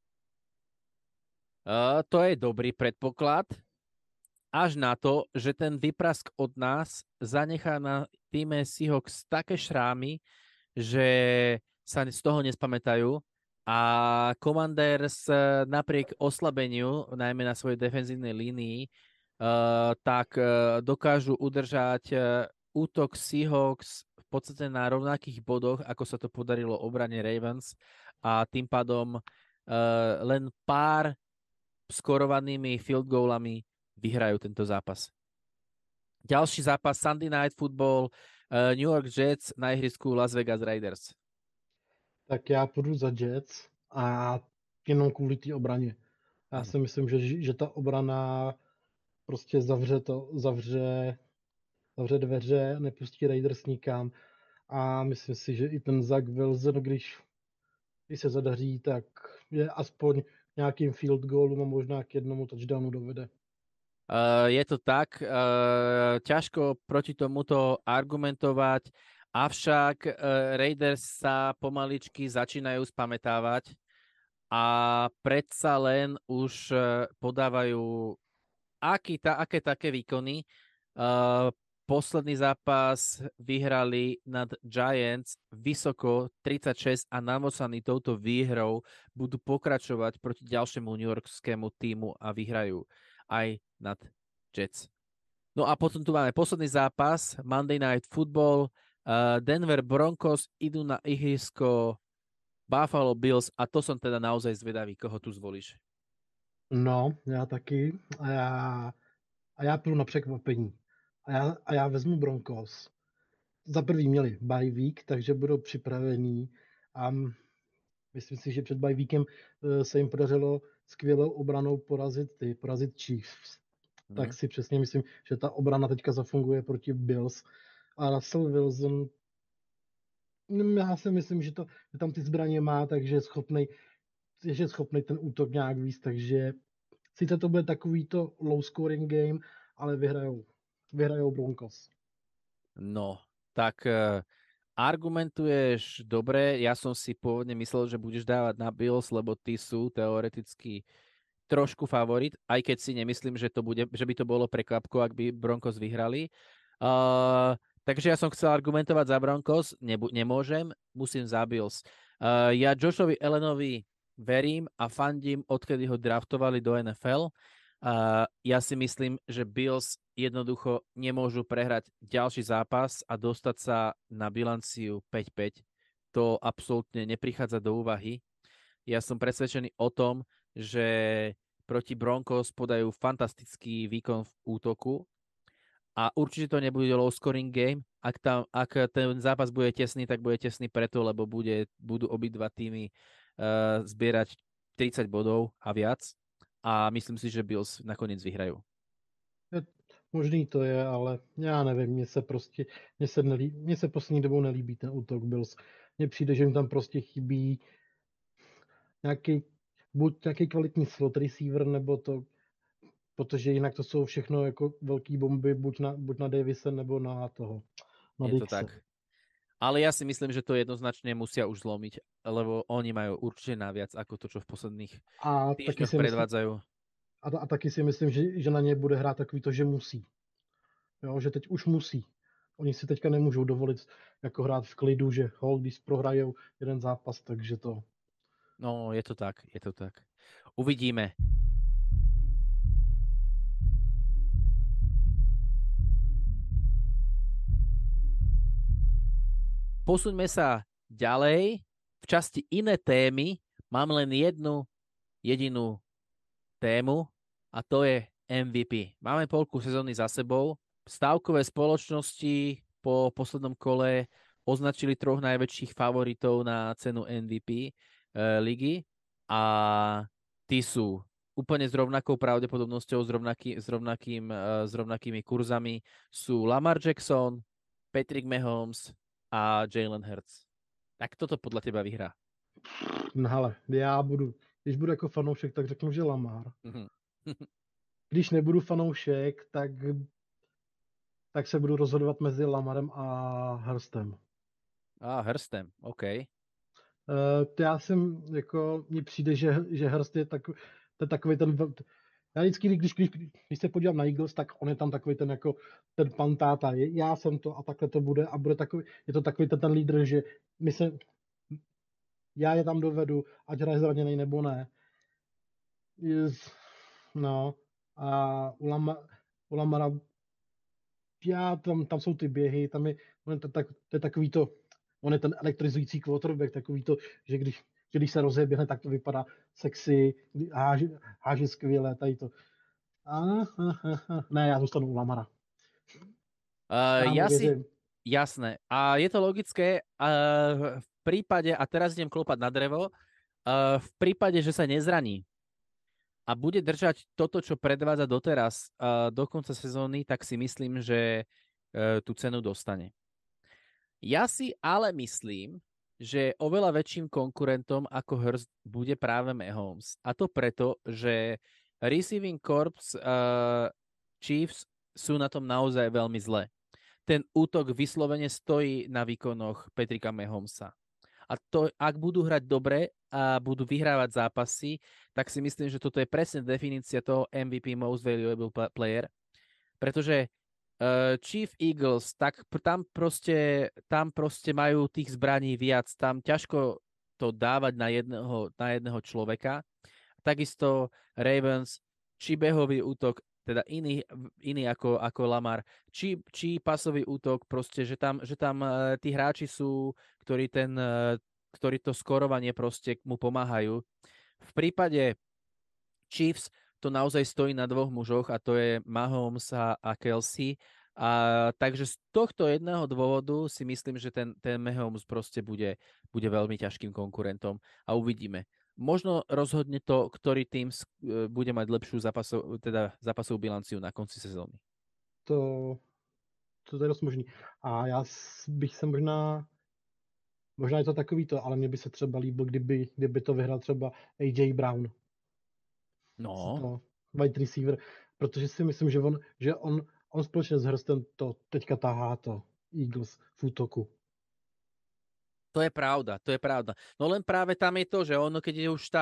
To je dobrý predpoklad, až na to, že ten vyprask od nás zanechá na týme Seahawks také šrámy, že sa z toho nespamätajú a Commanders napriek oslabeniu, najmä na svojej defenzívnej línii, tak dokážu udržať útok Seahawks v podstate na rovnakých bodoch, ako sa to podarilo obrane Ravens a tým pádom len pár skorovanými field goalami vyhrajú tento zápas. Ďalší zápas Sunday Night Football, New York Jets na ihrisku Las Vegas Raiders. Tak já půjdu za Jets a jenom kvůli té obraně. Já si myslím, že ta obrana prostě zavře dveře, nepustí Raiders nikam a myslím si, že i ten Zach Wilson, když se zadaří, tak je aspoň nějakým field goalům a možná k jednomu touchdownu dovede. Je to tak, ťažko proti tomuto argumentovať, avšak Raiders sa pomaličky začínajú spamätávať a predsa len už podávajú aké také výkony. posledný zápas vyhrali nad Giants vysoko 36 a namosaní touto výhrou budú pokračovať proti ďalšiemu newyorskému tímu a vyhrajú aj nad Jets. No a potom tu máme posledný zápas, Monday Night Football. Denver Broncos idú na ihrisko Buffalo Bills a to som teda naozaj zvedavý, koho tu zvolíš. No, já taky. A já půjdu na překvapení. A já vezmu Broncos. Za prvý měli bye week, takže budou připravení. A myslím si, že před bye weekem se jim podařilo skvělou obranou porazit Chiefs. Tak si přesně myslím, že ta obrana teďka zafunguje proti Bills. A Russell Wilson, já si myslím, že tam ty zbraně má, takže je schopný ten útok nějak víc, takže sice to bude takovýto low scoring game, ale vyhrajou Broncos. No, tak argumentuješ dobre. Ja som si pôvodne myslel, že budeš dávať na Bills, lebo tí sú teoreticky trošku favorit, aj keď si nemyslím, že by to bolo prekvapko, ak by Broncos vyhrali. Takže ja som chcel argumentovať za Broncos, nemôžem, musím za Bills. Ja Joshovi Allenovi verím a fandím, odkedy ho draftovali do NFL. Ja si myslím, že Bills jednoducho nemôžu prehrať ďalší zápas a dostať sa na bilanciu 5-5. To absolútne neprichádza do úvahy. Ja som presvedčený o tom, že proti Broncos podajú fantastický výkon v útoku a určite to nebude low scoring game. Ak ten zápas bude tesný, tak bude tesný preto, lebo budú obidva týmy zbierať 30 bodov a viac a myslím si, že Bills nakoniec vyhrajú. Možný to je, ale já nevím, mně se poslední dobou nelíbí ten útok Bills. Mně přijde, že jim tam prostě chybí buď nějaký kvalitní slot receiver, nebo to, protože jinak to jsou všechno jako velký bomby, buď na Davise, nebo na toho. Na je to tak. Ale ja si myslím, že to jednoznačne musia už zlomiť, lebo oni majú určite naviac ako to, čo v posledných týždňoch predvádzajú. A taky si myslím, že na ně bude hrát takový to, že musí. Jo, že teď už musí. Oni si teďka nemůžou dovolit jako hrát v klidu, že když prohrajou jeden zápas, takže to... No, je to tak. Uvidíme. Posuňme sa ďalej. V časti iné témy mám len jednu jedinú tému a to je MVP. Máme polku sezóny za sebou. Stávkové spoločnosti po poslednom kole označili 3 najväčších favoritov na cenu MVP ligy a tí sú úplne s rovnakou pravdepodobnosťou, s rovnakými kurzami sú Lamar Jackson, Patrick Mahomes a Jalen Hurts. Tak toto podľa teba vyhrá? No hele, když budu jako fanoušek, tak řeknu, že Lamar. Když nebudu fanoušek, tak se budu rozhodovat mezi Lamarem a Hurstem. Hurstem, OK. Já jsem, mně přijde, že Hurst je takový ten... Já vždycky, když se podívám na Eagles, tak on je tam takový ten ten pantáta. Já jsem to a takhle to bude a je to takový ten lídr, že já je tam dovedu, ať hraje zraněnej nebo ne. No a u Lamara tam jsou ty běhy, to je takový to, on je ten elektrizující quarterback, takový to, že když se rozeběhne, tak to vypadá sexy, háže skvěle, tady to. Ne, já zůstanu u Lamara. Jasné. A je to logické, v prípade, a teraz idem klopať na drevo, v prípade, že sa nezraní a bude držať toto, čo predvádza doteraz do konca sezóny, tak si myslím, že tú cenu dostane. Ja si ale myslím, že oveľa väčším konkurentom ako Hurst bude práve Mahomes. A to preto, že receiving corps Chiefs sú na tom naozaj veľmi zle. Ten útok vyslovene stojí na výkonoch Patricka Mahomesa. A to, ak budú hrať dobre a budú vyhrávať zápasy, tak si myslím, že toto je presne definícia toho MVP Most Valuable Player. Pretože Chief Eagles, tak tam proste majú tých zbraní viac. Tam ťažko to dávať na jedného človeka. Takisto Ravens, či behový útok, teda iný ako Lamar, či pasový útok, proste, že tam tí hráči sú, ktorí to skorovanie proste mu pomáhajú. V prípade Chiefs to naozaj stojí na dvoch mužoch a to je Mahomes a Kelsey. Takže z tohto jedného dôvodu si myslím, že ten Mahomes proste bude veľmi ťažkým konkurentom a uvidíme. Možno rozhodne to, ktorý tým bude mať lepšiu zápasovú bilanciu na konci sezóny. To je dost možný. A já bych se možná je to takový to, ale mně by se třeba líbilo, kdyby to vyhrál třeba AJ Brown. No. To wide receiver, protože si myslím, že on společně s Hurstem to teďka tahá to Eagles v útoku. To je pravda. No len práve tam je to, že ono, keď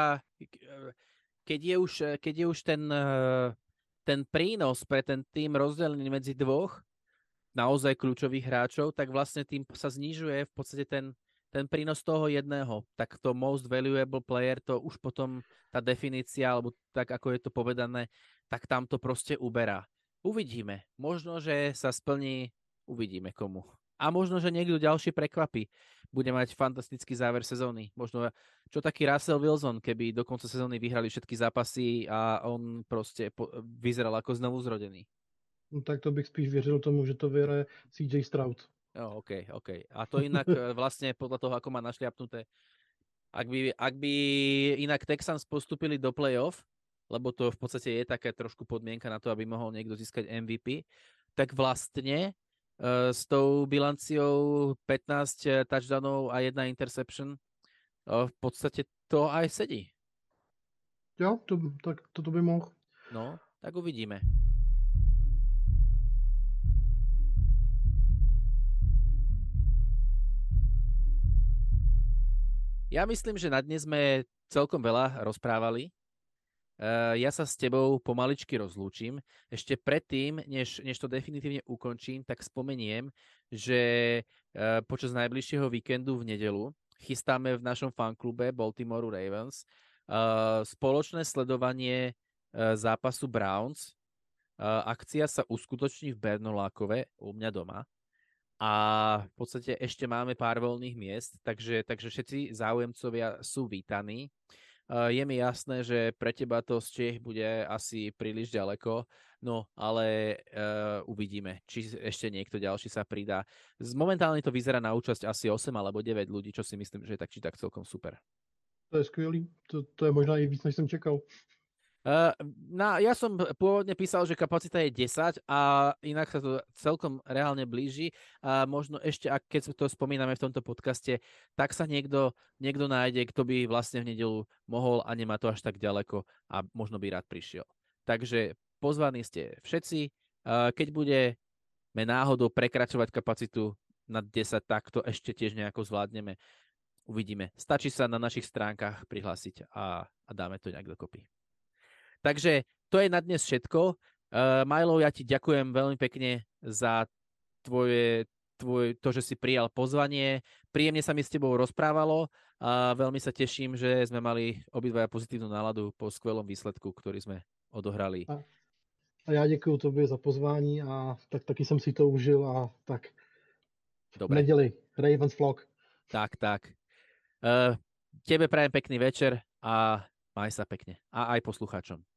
je už ten prínos pre ten tým rozdelený medzi dvoch naozaj kľúčových hráčov, tak vlastne tým sa znižuje v podstate ten prínos toho jedného. Tak to most valuable player, to už potom tá definícia, alebo tak ako je to povedané, tak tam to proste uberá. Uvidíme. Možno, že sa splní, uvidíme komu. A možno, že niekto ďalší prekvapí. Bude mať fantastický záver sezóny. Možno, čo taký Russell Wilson, keby do konca sezóny vyhrali všetky zápasy a on proste vyzeral ako znovu zrodený. No, tak to bych spíš věřil tomu, že to vyhraje CJ Stroud. OK. A to inak vlastne podľa toho, ako má našliapnuté, ak by inak Texans postupili do playoff, lebo to v podstate je taká trošku podmienka na to, aby mohol niekto získať MVP, tak vlastne s tou bilanciou 15 touchdownov a 1 interception v podstate to aj sedí. Jo, tak to by mohl. No, tak uvidíme. Ja myslím, že na dnes sme celkom veľa rozprávali. Ja sa s tebou pomaličky rozlúčim. Ešte predtým, než to definitívne ukončím, tak spomeniem, že počas najbližšieho víkendu v nedeľu chystáme v našom fanklube Baltimore Ravens spoločné sledovanie zápasu Browns. Akcia sa uskutoční v Bernolákove u mňa doma. A v podstate ešte máme pár voľných miest, takže všetci záujemcovia sú vítaní. Je mi jasné, že pre teba to z Čech bude asi príliš ďaleko, no ale uvidíme, či ešte niekto ďalší sa pridá. Momentálne to vyzerá na účasť asi 8 alebo 9 ľudí, čo si myslím, že je tak či tak celkom super. To je skvělý, to je možná i víc, než jsem čekal. Ja som pôvodne písal, že kapacita je 10 a inak sa to celkom reálne blíži. A možno ešte, keď to spomíname v tomto podcaste, tak sa niekto nájde, kto by vlastne v nedeľu mohol a nemá to až tak ďaleko a možno by rád prišiel. Takže pozvaní ste všetci. Keď budeme náhodou prekračovať kapacitu na 10, tak to ešte tiež nejako zvládneme. Uvidíme. Stačí sa na našich stránkach prihlásiť a dáme to nejak dokopy. Takže to je na dnes všetko. Milo, ja ti ďakujem veľmi pekne za to, že si prijal pozvanie. Príjemne sa mi s tebou rozprávalo a veľmi sa teším, že sme mali obidvaja pozitívnu náladu po skvelom výsledku, ktorý sme odohrali. A já děkuji tobě za pozvání a taky jsem si to užil a tak. Dobre. Neděli, Ravens vlog. Tak. Tebe prajem pekný večer a maj sa pekne. A aj poslucháčom.